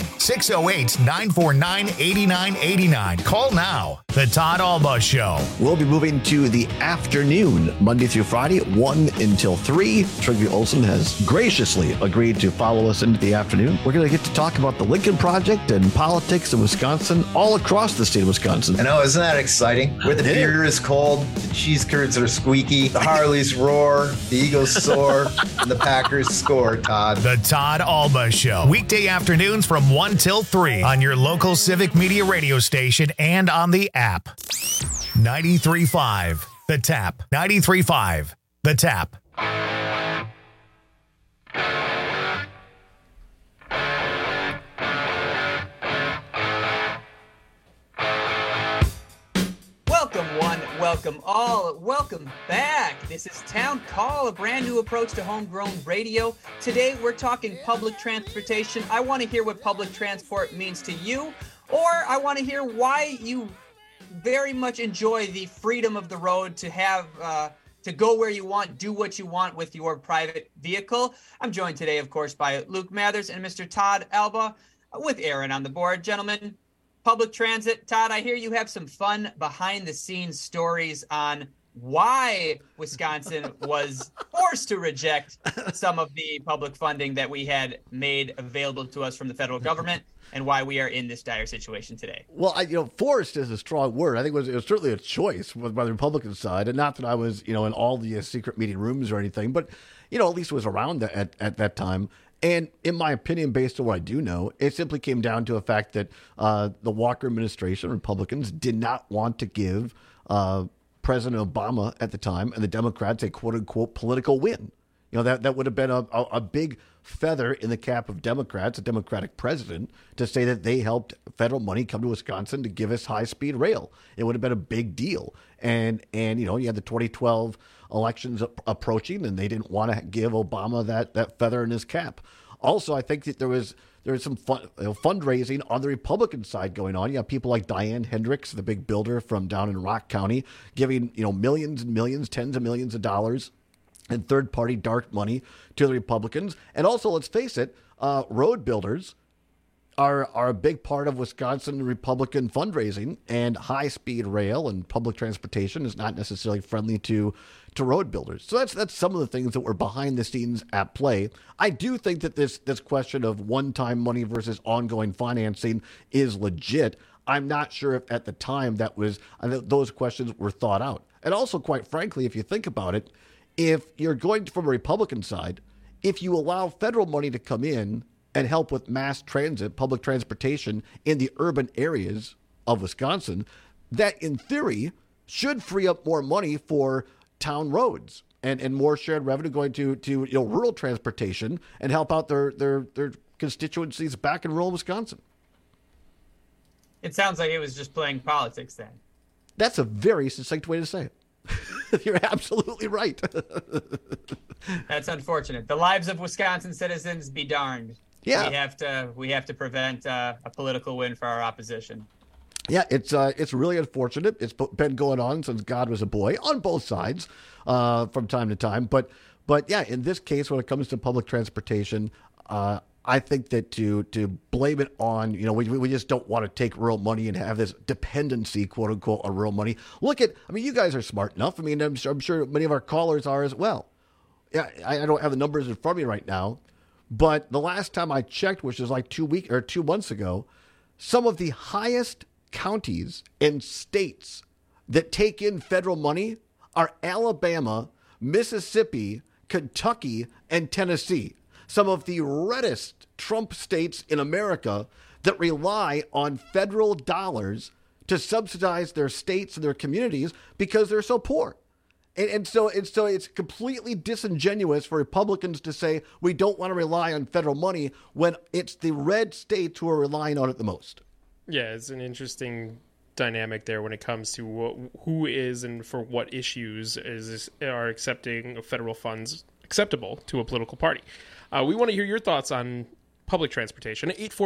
608-949-8989. Call now. The Todd Alba Show. We'll be moving to the afternoon, Monday through Friday, 1 until 3. Trygve Olsen has graciously agreed to follow us into the afternoon. We're going to get to talk about the Lincoln Project and politics in Wisconsin, all across the state of Wisconsin. I know, isn't that exciting? Where the beer is cold, the cheese curds are squeaky, the Harleys roar, the Eagles soar, and the Packers score, Todd. The Todd Alba Show. Weekday afternoons from 1 till 3 on your local Civic Media radio station and on the app. 93.5 The Tap. 93.5 The Tap. Welcome one, welcome all, welcome back. This is Town Call, a brand new approach to homegrown radio. Today we're talking public transportation. I want to hear what public transport means to you, or I want to hear why you very much enjoy the freedom of the road to have to go where you want, do what you want with your private vehicle. I'm joined today, of course, by Luke Mathers and Mr. Todd Alba with Aaron on the board. Gentlemen, public transit. Todd, I hear you have some fun behind-the-scenes stories on why Wisconsin was forced to reject some of the public funding that we had made available to us from the federal government, and why we are in this dire situation today. Well, forced is a strong word. I think it was certainly a choice by the Republican side, and not that I was, in all the secret meeting rooms or anything, but, at least it was around at that time. And in my opinion, based on what I do know, it simply came down to the fact that the Walker administration, Republicans, did not want to give President Obama at the time and the Democrats a quote-unquote political win. That would have been a big feather in the cap of Democrats, a Democratic president, to say that they helped federal money come to Wisconsin to give us high-speed rail. It would have been a big deal. And you had the 2012 elections approaching, and they didn't want to give Obama that feather in his cap. Also, I think that there was some fundraising on the Republican side going on. You have people like Diane Hendricks, the big builder from down in Rock County, giving millions and millions, tens of millions of dollars and third-party dark money to the Republicans. And also, let's face it, road builders are a big part of Wisconsin Republican fundraising, and high-speed rail and public transportation is not necessarily friendly to road builders. So that's some of the things that were behind the scenes at play. I do think that this question of one-time money versus ongoing financing is legit. I'm not sure if at the time those questions were thought out. And also, quite frankly, if you think about it, if you're going from a Republican side, if you allow federal money to come in and help with mass transit, public transportation in the urban areas of Wisconsin, that in theory should free up more money for town roads and more shared revenue going to rural transportation and help out their constituencies back in rural Wisconsin. It sounds like it was just playing politics then. That's a very succinct way to say it. You're absolutely right. That's unfortunate. The lives of Wisconsin citizens be darned. Yeah, we have to prevent a political win for our opposition. Yeah, it's really unfortunate. It's been going on since God was a boy on both sides from time to time. But yeah, in this case, when it comes to public transportation, I think that to blame it on, we just don't want to take rural money and have this dependency, quote unquote, on rural money. You guys are smart enough. I'm sure many of our callers are as well. Yeah, I don't have the numbers in front of me right now, but the last time I checked, which was like 2 months ago, some of the highest counties and states that take in federal money are Alabama, Mississippi, Kentucky, and Tennessee. Some of the reddest Trump states in America that rely on federal dollars to subsidize their states and their communities because they're so poor. And so it's completely disingenuous for Republicans to say we don't want to rely on federal money when it's the red states who are relying on it the most. Yeah, it's an interesting dynamic there when it comes to who is and for what issues are accepting federal funds acceptable to a political party. We want to hear your thoughts on public transportation.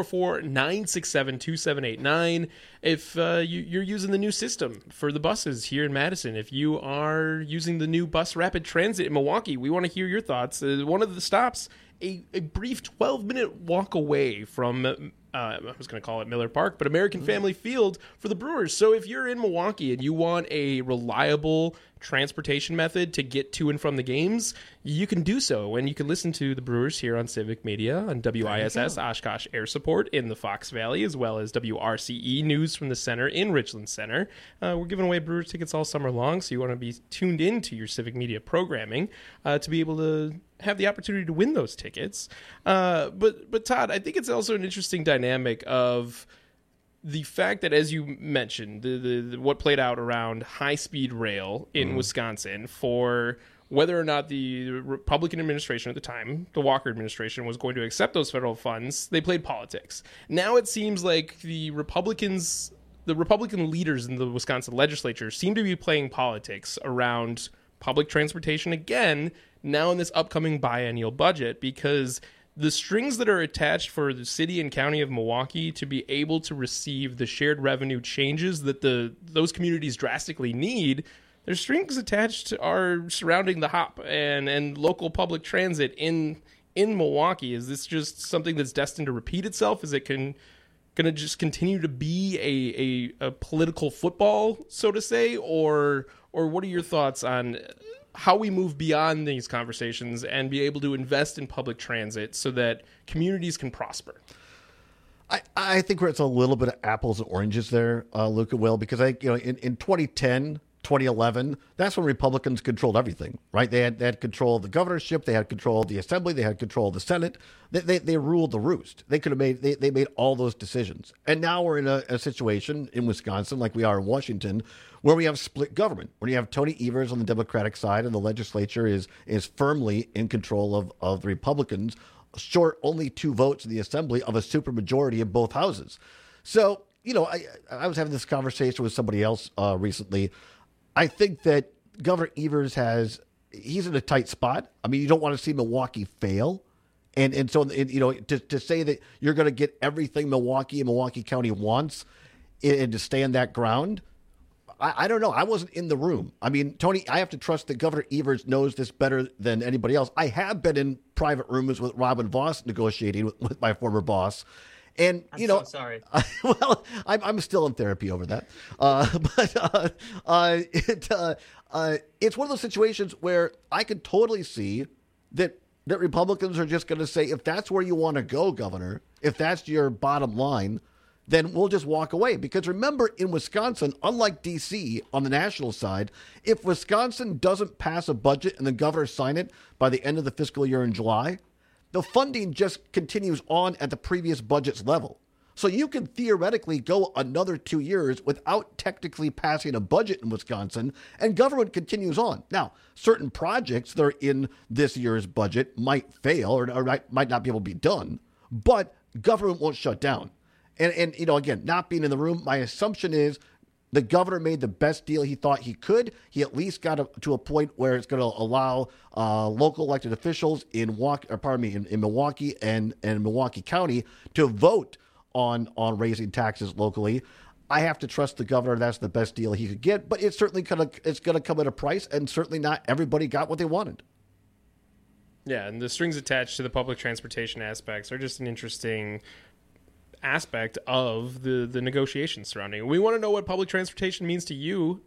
844-967-2789. If you're using the new system for the buses here in Madison, if you are using the new bus rapid transit in Milwaukee, we want to hear your thoughts. One of the stops, a brief 12-minute walk away from I was going to call it Miller Park, but American Family Field for the Brewers. So if you're in Milwaukee and you want a reliable transportation method to get to and from the games, you can do so. And you can listen to the Brewers here on Civic Media, on WISS, Oshkosh Air Support in the Fox Valley, as well as WRCE News from the Center in Richland Center. We're giving away Brewers tickets all summer long, so you want to be tuned into your Civic Media programming to be able to have the opportunity to win those tickets. But Todd, I think it's also an interesting dynamic of the fact that, as you mentioned, the what played out around high-speed rail in Wisconsin for whether or not the Republican administration at the time, the Walker administration, was going to accept those federal funds, they played politics. Now it seems like the Republican leaders in the Wisconsin legislature seem to be playing politics around public transportation again, now in this upcoming biennial budget, because the strings that are attached for the city and county of Milwaukee to be able to receive the shared revenue changes that those communities drastically need, their strings attached are surrounding the HOP and local public transit in Milwaukee. Is this just something that's destined to repeat itself as it going to just continue to be a political football, so to say, or what are your thoughts on how we move beyond these conversations and be able to invest in public transit so that communities can prosper? I think it's a little bit of apples and oranges there, Luca, Will, because in 2010, 2011, that's when Republicans controlled everything, right? They had control of the governorship, they had control of the assembly, they had control of the Senate. They ruled the roost. They could have they made all those decisions. And now we're in a situation in Wisconsin, like we are in Washington, where we have split government, where you have Tony Evers on the Democratic side, and the legislature is firmly in control of the Republicans, short only 2 votes in the assembly of a supermajority in both houses. So, I was having this conversation with somebody else recently. I think that Governor Evers he's in a tight spot. I mean, you don't want to see Milwaukee fail. And so, to say that you're going to get everything Milwaukee and Milwaukee County wants and to stand that ground, I don't know. I wasn't in the room. I mean, Tony, I have to trust that Governor Evers knows this better than anybody else. I have been in private rooms with Robin Voss negotiating with my former boss. And, I'm so sorry. Well, I'm still in therapy over that. It's one of those situations where I could totally see that Republicans are just going to say, if that's where you want to go, Governor, if that's your bottom line, then we'll just walk away. Because remember, in Wisconsin, unlike D.C. on the national side, if Wisconsin doesn't pass a budget and the governor sign it by the end of the fiscal year in July, the funding just continues on at the previous budget's level. So you can theoretically go another 2 years without technically passing a budget in Wisconsin, and government continues on. Now, certain projects that are in this year's budget might fail or might not be able to be done, but government won't shut down. And again, not being in the room, my assumption is the governor made the best deal he thought he could. He at least got to a point where it's going to allow local elected officials in Milwaukee and Milwaukee County to vote on raising taxes locally. I have to trust the governor. That's the best deal he could get, but it's certainly going to come at a price, and certainly not everybody got what they wanted. Yeah, and the strings attached to the public transportation aspects are just an interesting aspect of the negotiations surrounding it. We want to know what public transportation means to you.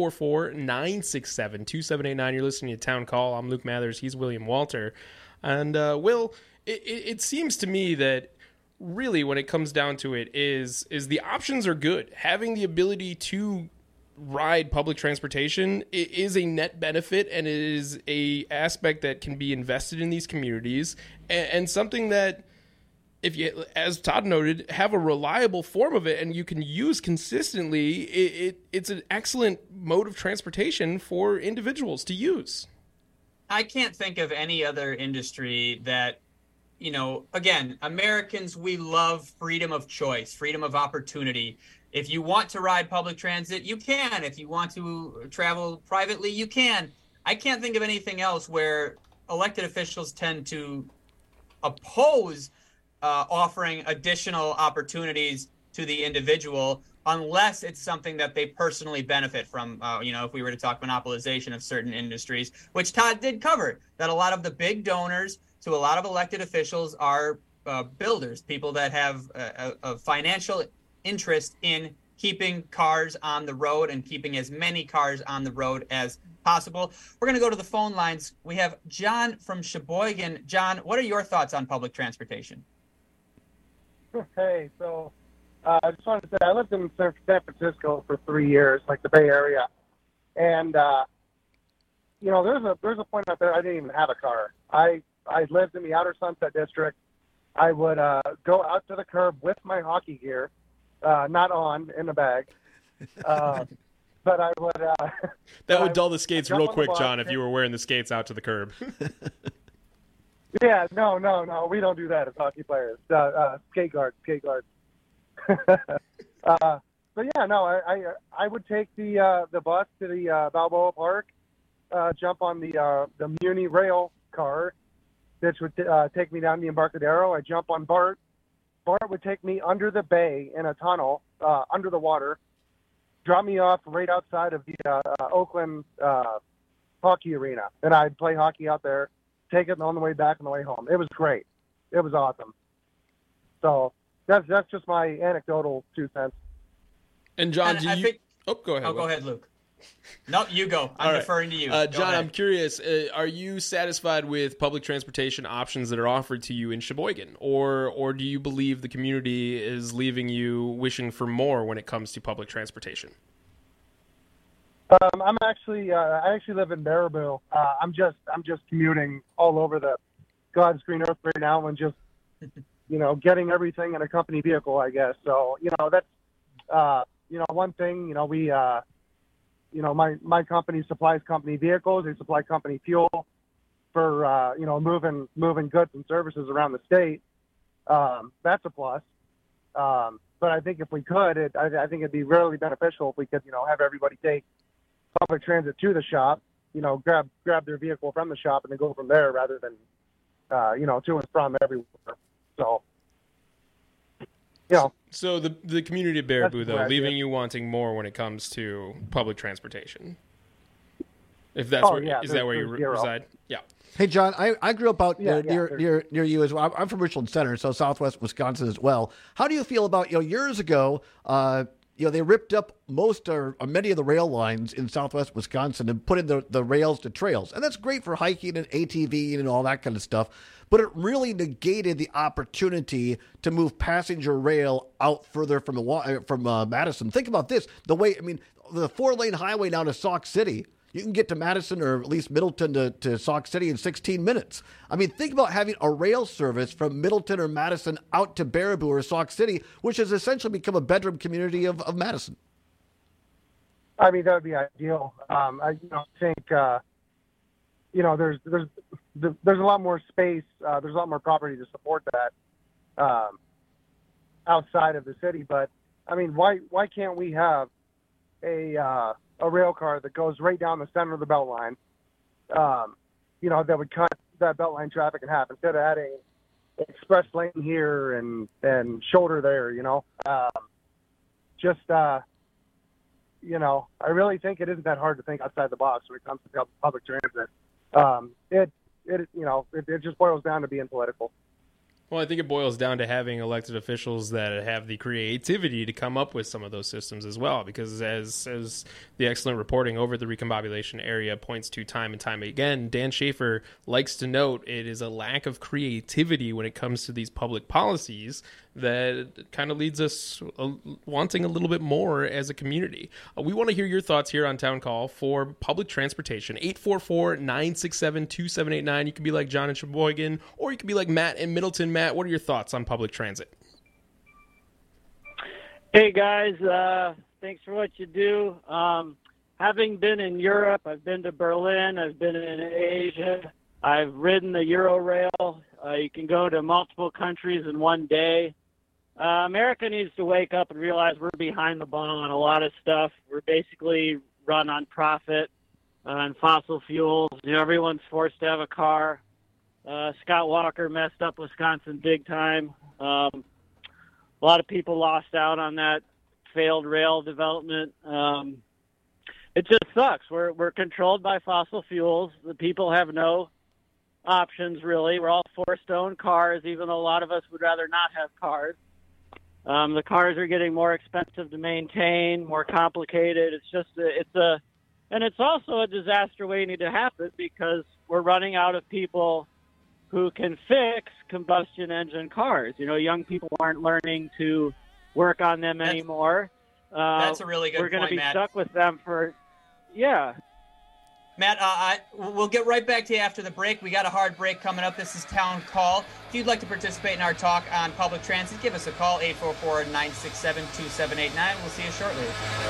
844-967-2789. You're listening to Town Call. I'm Luke Mathers. He's William Walter. And Will, it seems to me that really when it comes down to it is the options are good. Having the ability to ride public transportation is a net benefit, and it is a aspect that can be invested in these communities, and something that, if you, as Todd noted, have a reliable form of it and you can use consistently, it's an excellent mode of transportation for individuals to use. I can't think of any other industry that, again, Americans, we love freedom of choice, freedom of opportunity. If you want to ride public transit, you can. If you want to travel privately, you can. I can't think of anything else where elected officials tend to oppose offering additional opportunities to the individual, unless it's something that they personally benefit from. If we were to talk monopolization of certain industries, which Todd did cover, that a lot of the big donors to a lot of elected officials are builders, people that have a financial interest in keeping cars on the road and keeping as many cars on the road as possible. We're going to go to the phone lines. We have John from Sheboygan. John, what are your thoughts on public transportation? Hey, so I just wanted to say I lived in San Francisco for 3 years, like the Bay Area, and there's a point out there I didn't even have a car. I lived in the Outer Sunset District. I would go out to the curb with my hockey gear, not on in the bag, but I would. That would dull the skates real quick, John, if you were wearing the skates out to the curb. Yeah, no, we don't do that as hockey players. Skate guards. But yeah, no, I would take the bus to the Balboa Park, jump on the Muni rail car, which would take me down the Embarcadero. I jump on BART. BART would take me under the bay in a tunnel, under the water, drop me off right outside of the Oakland hockey arena, and I'd play hockey out there. Take it on the way back and the way home. It was great. It was awesome. So that's just my anecdotal 2 cents. And John, And I think- go ahead. Go ahead, Luke. No, you go. I'm deferring to you. Go John, ahead. I'm curious, are you satisfied with public transportation options that are offered to you in Sheboygan? Or do you believe the community is leaving you wishing for more when it comes to public transportation? I'm actually, I actually live in Baraboo. I'm just commuting all over the God's green earth right now and just, getting everything in a company vehicle, I guess. So, that's, one thing, we, my company supplies company vehicles. They supply company fuel for, moving goods and services around the state. That's a plus. But I think if we could, I think it'd be really beneficial if we could, have everybody take public transit to the shop, grab their vehicle from the shop and then go from there rather than, to and from everywhere. So, So the community of Baraboo, though, leaving you wanting more when it comes to public transportation. If that's is that where you reside? Yeah. Hey, John, I grew up out near you as well. I'm from Richland Center, so southwest Wisconsin as well. How do you feel about, years ago, they ripped up most or many of the rail lines in southwest Wisconsin and put in the rails to trails. And that's great for hiking and ATV and all that kind of stuff. But it really negated the opportunity to move passenger rail out further from Madison. Think about this. The 4-lane highway now to Sauk City, you can get to Madison or at least Middleton to Sauk City in 16 minutes. I mean, think about having a rail service from Middleton or Madison out to Baraboo or Sauk City, which has essentially become a bedroom community of Madison. I mean, that would be ideal. I think, there's a lot more space. There's a lot more property to support that outside of the city. But, I mean, why can't we have a rail car that goes right down the center of the belt line, that would cut that belt line traffic in half instead of adding express lane here and shoulder there, I really think it isn't that hard to think outside the box when it comes to public transit. It just boils down to being political. Well, I think it boils down to having elected officials that have the creativity to come up with some of those systems as well, because as the excellent reporting over the recombobulation area points to time and time again, Dan Schaefer likes to note it is a lack of creativity when it comes to these public policies that kind of leads us wanting a little bit more as a community. We want to hear your thoughts here on Town Call for public transportation. 844-967-2789. You can be like John in Sheboygan, or you can be like Matt in Middleton. Matt, what are your thoughts on public transit? Hey, guys. Thanks for what you do. Having been in Europe, I've been to Berlin, I've been in Asia, I've ridden the Eurorail. You can go to multiple countries in one day. America needs to wake up and realize we're behind the ball on a lot of stuff. We're basically run on profit and fossil fuels. Everyone's forced to have a car. Scott Walker messed up Wisconsin big time. A lot of people lost out on that failed rail development. It just sucks. We're controlled by fossil fuels. The people have no options, really. We're all forced to own cars, even though a lot of us would rather not have cars. The cars are getting more expensive to maintain, more complicated. And it's also a disaster waiting to happen because we're running out of people who can fix combustion engine cars. Young people aren't learning to work on them anymore. That's a really good point, We're going to be Matt. stuck with them Matt, we'll get right back to you after the break. We got a hard break coming up. This is Town Call. If you'd like to participate in our talk on public transit, give us a call, 844-967-2789. We'll see you shortly.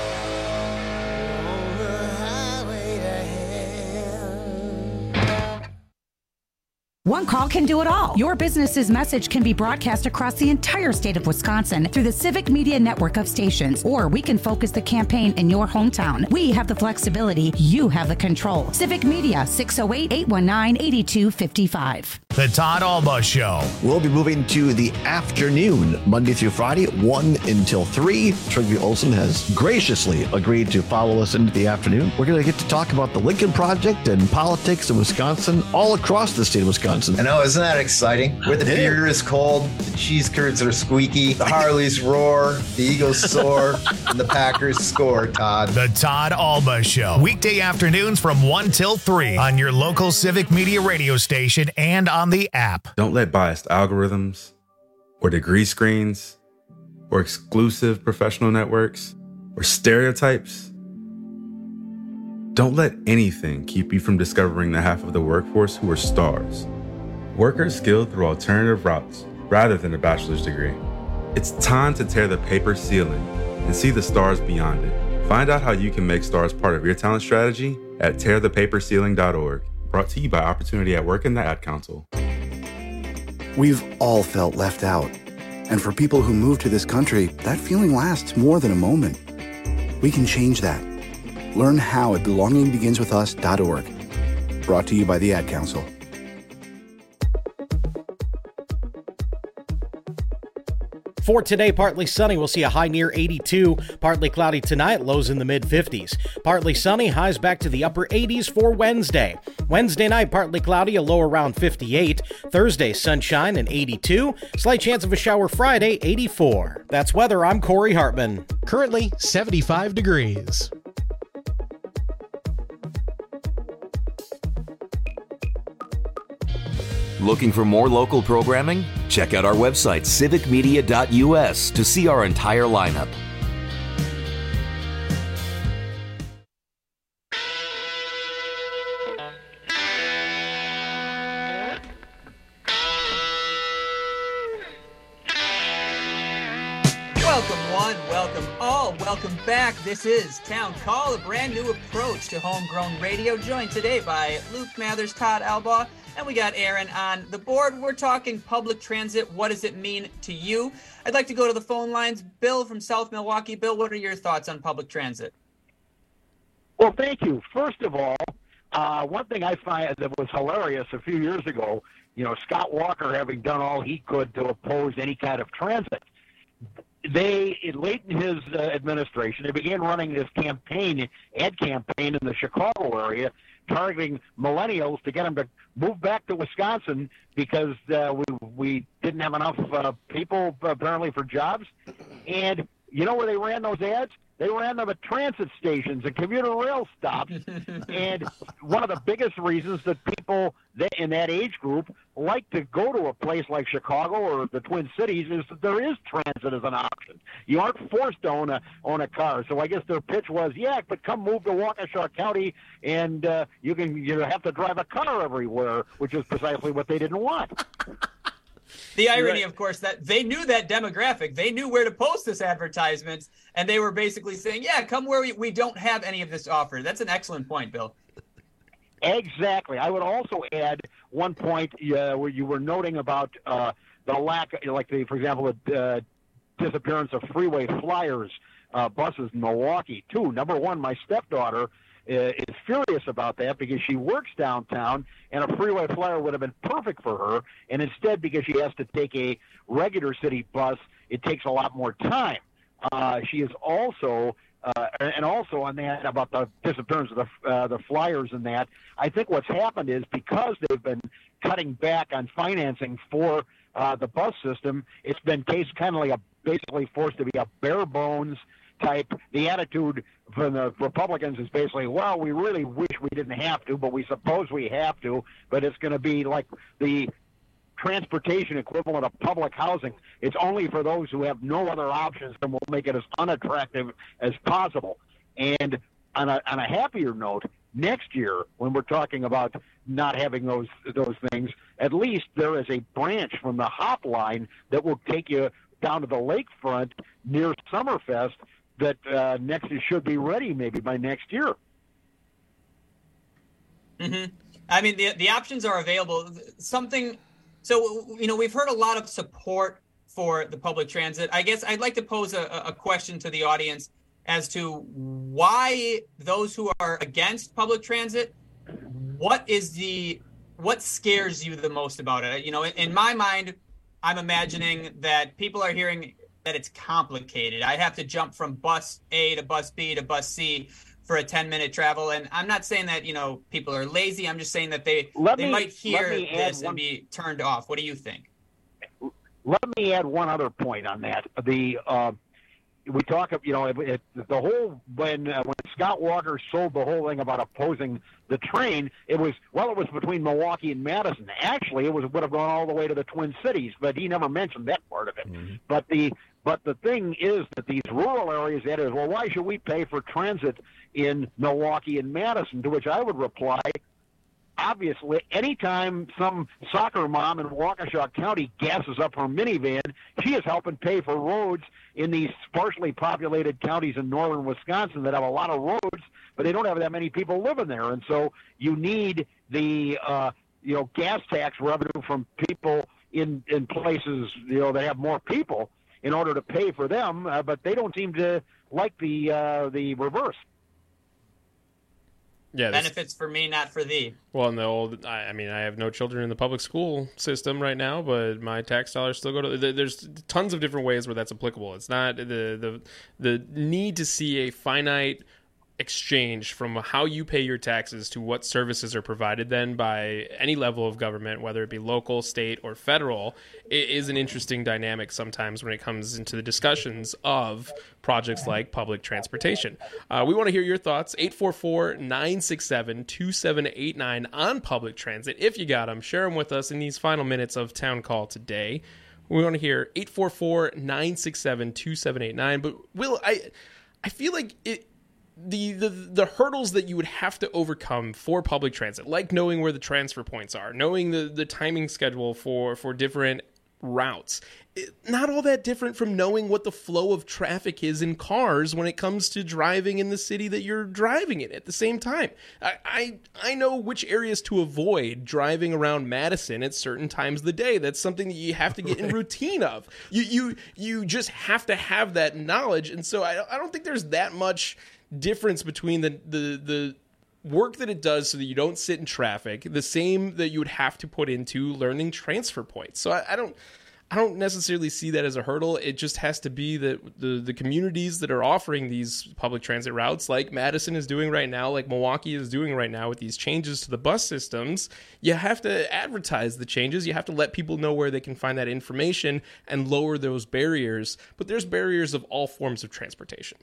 One call can do it all. Your business's message can be broadcast across the entire state of Wisconsin through the Civic Media network of stations, or we can focus the campaign in your hometown. We have the flexibility. You have the control. Civic Media, 608-819-8255. The Todd Alba Show. We'll be moving to the afternoon, Monday through Friday, 1 until 3. Trigby Olson has graciously agreed to follow us into the afternoon. We're going to get to talk about the Lincoln Project and politics in Wisconsin, all across the state of Wisconsin. I know, isn't that exciting? Where the beer is cold, the cheese curds are squeaky, the Harleys roar, the Eagles soar, and the Packers score, Todd. The Todd Alba Show. Weekday afternoons from 1 till 3 on your local Civic Media radio station and on the app. Don't let biased algorithms or degree screens or exclusive professional networks or stereotypes. Don't let anything keep you from discovering the half of the workforce who are stars. Workers skilled through alternative routes rather than a bachelor's degree. It's time to tear the paper ceiling and see the stars beyond it. Find out how you can make stars part of your talent strategy at tearthepaperceiling.org. Brought to you by Opportunity at Work and the Ad Council. We've all felt left out. And for people who move to this country, that feeling lasts more than a moment. We can change that. Learn how at belongingbeginswithus.org. Brought to you by the Ad Council. For today, partly sunny. We'll see a high near 82. Partly cloudy tonight, lows in the mid-50s. Partly sunny, highs back to the upper 80s for Wednesday. Wednesday night, partly cloudy, a low around 58. Thursday, sunshine and 82. Slight chance of a shower Friday, 84. That's weather. I'm Corey Hartman. Currently 75 degrees. Looking for more local programming? Check out our website, civicmedia.us, to see our entire lineup. Welcome one, welcome all, welcome back. This is Town Call, a brand new approach to homegrown radio, joined today by Luke Mathers, Todd Alba, and we got Aaron on the board. We're talking public transit. What does it mean to you? I'd like to go to the phone lines. Bill from South Milwaukee. Bill, what are your thoughts on public transit? Well, thank you. First of all, one thing I find that was hilarious a few years ago, Scott Walker having done all he could to oppose any kind of transit. Late in his administration, they began running this ad campaign in the Chicago area, targeting millennials to get them to move back to Wisconsin because we didn't have enough people apparently for jobs. And you know where they ran those ads? They ran them at transit stations and commuter rail stops. And one of the biggest reasons that people in that age group like to go to a place like Chicago or the Twin Cities is that there is transit as an option. You aren't forced to own a car. So I guess their pitch was, yeah, but come move to Waukesha County and you have to drive a car everywhere, which is precisely what they didn't want. The irony, of course, that they knew that demographic. They knew where to post this advertisement, and they were basically saying, yeah, come where we don't have any of this offer. That's an excellent point, Bill. Exactly. I would also add one point where you were noting about the lack, for example, the disappearance of freeway flyers buses in Milwaukee, too. Number one, my stepdaughter is furious about that because she works downtown and a freeway flyer would have been perfect for her. And instead, because she has to take a regular city bus, it takes a lot more time. She is also, and also on that about the disappearance of the flyers and that, I think what's happened is because they've been cutting back on financing for the bus system, it's been basically forced to be a bare bones type. The attitude from the Republicans is basically, well, we really wish we didn't have to, but we suppose we have to, but it's going to be like the transportation equivalent of public housing. It's only for those who have no other options, and we'll make it as unattractive as possible. And on a happier note, next year, when we're talking about not having those things, at least there is a branch from the Hop line that will take you down to the lakefront near Summerfest that should be ready maybe by next year. Mm-hmm. I mean, the options are available. So, we've heard a lot of support for the public transit. I guess I'd like to pose a question to the audience as to why those who are against public transit, what is the what scares you the most about it? You know, in my mind, I'm imagining that people are hearing that it's complicated. I have to jump from bus A to bus B to bus C for a 10-minute travel. And I'm not saying that, you know, people are lazy. I'm just saying that they might hear this and be turned off. What do you think? Let me add one other point on that. We talk of, you know, the whole, when Scott Walker sold the whole thing about opposing the train, it was between Milwaukee and Madison. Actually, would have gone all the way to the Twin Cities, but he never mentioned that part of it. Mm-hmm. But the thing is that these rural areas, that is, well, why should we pay for transit in Milwaukee and Madison? To which I would reply, obviously, anytime some soccer mom in Waukesha County gasses up her minivan, she is helping pay for roads in these sparsely populated counties in northern Wisconsin that have a lot of roads, but they don't have that many people living there. And so you need the gas tax revenue from people in places, you know, that have more people in order to pay for them, but they don't seem to like the reverse. Yeah, benefits for me, not for thee. Well, in the old, I mean, I have no children in the public school system right now, but my tax dollars still go to. There's tons of different ways where that's applicable. It's not the need to see a finite exchange from how you pay your taxes to what services are provided then by any level of government, whether it be local, state, or federal. It is an interesting dynamic sometimes when it comes into the discussions of projects like public transportation. We want to hear your thoughts. 844-967-2789 on public transit. If you got them, share them with us in these final minutes of Town Call today. We want to hear 844-967-2789. But Will, I feel like the hurdles that you would have to overcome for public transit, like knowing where the transfer points are, knowing the timing schedule for different routes, not all that different from knowing what the flow of traffic is in cars when it comes to driving in the city that you're driving in at the same time. I know which areas to avoid driving around Madison at certain times of the day. That's something that you have to get in routine of. You just have to have that knowledge. And so I don't think there's that much difference between the work that it does so that you don't sit in traffic, the same that you would have to put into learning transfer points. So I don't necessarily see that as a hurdle. It just has to be that the communities that are offering these public transit routes, like Madison is doing right now, like Milwaukee is doing right now with these changes to the bus systems, you have to advertise the changes. You have to let people know where they can find that information and lower those barriers. But there's barriers of all forms of transportation.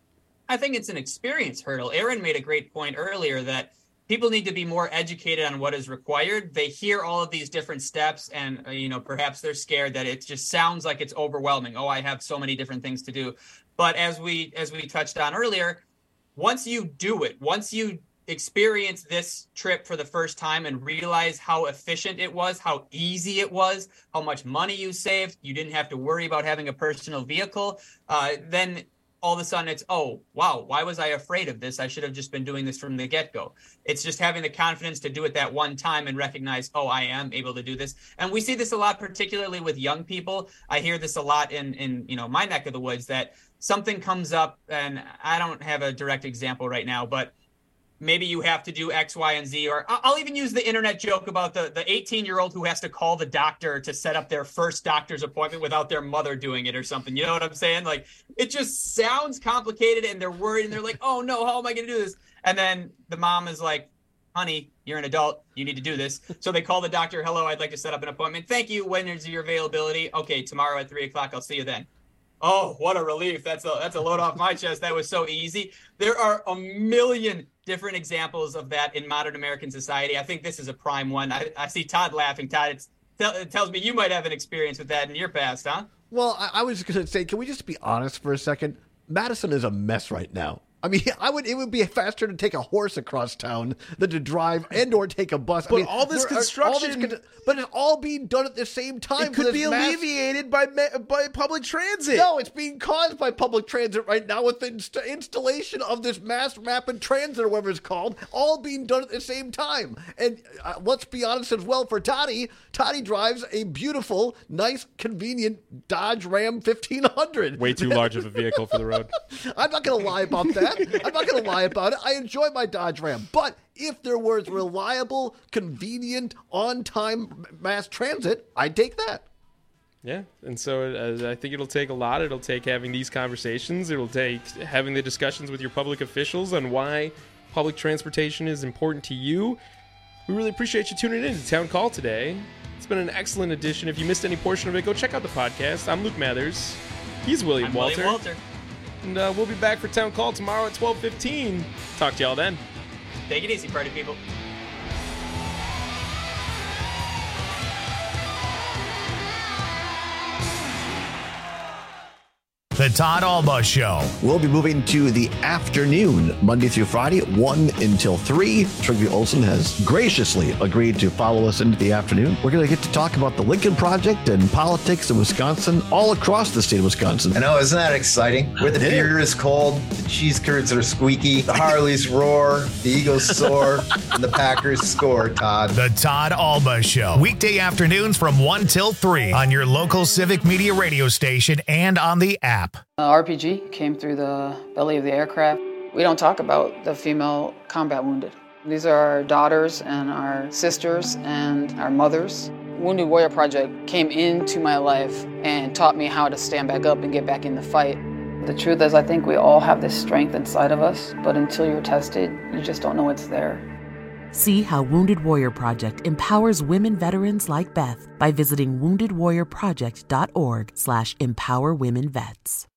I think it's an experience hurdle. Aaron made a great point earlier that people need to be more educated on what is required. They hear all of these different steps and, perhaps they're scared that it just sounds like it's overwhelming. Oh, I have so many different things to do. But as we touched on earlier, once you do it, once you experience this trip for the first time and realize how efficient it was, how easy it was, how much money you saved, you didn't have to worry about having a personal vehicle, then all of a sudden it's, oh, wow, why was I afraid of this? I should have just been doing this from the get-go. It's just having the confidence to do it that one time and recognize, oh, I am able to do this. And we see this a lot, particularly with young people. I hear this a lot in my neck of the woods, that something comes up, and I don't have a direct example right now, but maybe you have to do X, Y, and Z, or I'll even use the internet joke about the 18-year-old who has to call the doctor to set up their first doctor's appointment without their mother doing it or something. You know what I'm saying? Like, it just sounds complicated and they're worried and they're like, oh no, how am I going to do this? And then the mom is like, honey, you're an adult. You need to do this. So they call the doctor. Hello, I'd like to set up an appointment. Thank you. When is your availability? Okay, tomorrow at 3:00. I'll see you then. Oh, what a relief. That's a load off my chest. That was so easy. There are a million different examples of that in modern American society. I think this is a prime one. I see Todd laughing. Todd, it tells me you might have an experience with that in your past, huh? Well, I was going to say, can we just be honest for a second? Madison is a mess right now. I mean, it would be faster to take a horse across town than to drive or take a bus. But all this construction, but it's all being done at the same time. It could be alleviated by public transit. No, it's being caused by public transit right now with the installation of this mass rapid transit, or whatever it's called, all being done at the same time. And let's be honest as well, for Toddy drives a beautiful, nice, convenient Dodge Ram 1500. Way too large of a vehicle for the road. I'm not going to lie about that. I'm not going to lie about it. I enjoy my Dodge Ram. But if there was reliable, convenient, on-time mass transit, I'd take that. Yeah, and so I think it'll take a lot. It'll take having these conversations. It'll take having the discussions with your public officials on why public transportation is important to you. We really appreciate you tuning in to Town Call today. It's been an excellent edition. If you missed any portion of it, go check out the podcast. I'm Luke Mathers. He's William Walter. William Walter. And we'll be back for Town Call tomorrow at 12:15. Talk to y'all then. Take it easy, party people. The Todd Alba Show. We'll be moving to the afternoon, Monday through Friday, 1 until 3. Trygve Olsen has graciously agreed to follow us into the afternoon. We're going to get to talk about the Lincoln Project and politics in Wisconsin, all across the state of Wisconsin. I know, isn't that exciting? Where the beer is cold, the cheese curds are squeaky, the Harleys roar, the Eagles soar, and the Packers score, Todd. The Todd Alba Show. Weekday afternoons from 1 till 3 on your local Civic Media radio station and on the app. RPG came through the belly of the aircraft. We don't talk about the female combat wounded. These are our daughters and our sisters and our mothers. Wounded Warrior Project came into my life and taught me how to stand back up and get back in the fight. The truth is, I think we all have this strength inside of us, but until you're tested, you just don't know it's there. See how Wounded Warrior Project empowers women veterans like Beth by visiting woundedwarriorproject.org/empowerwomenvets.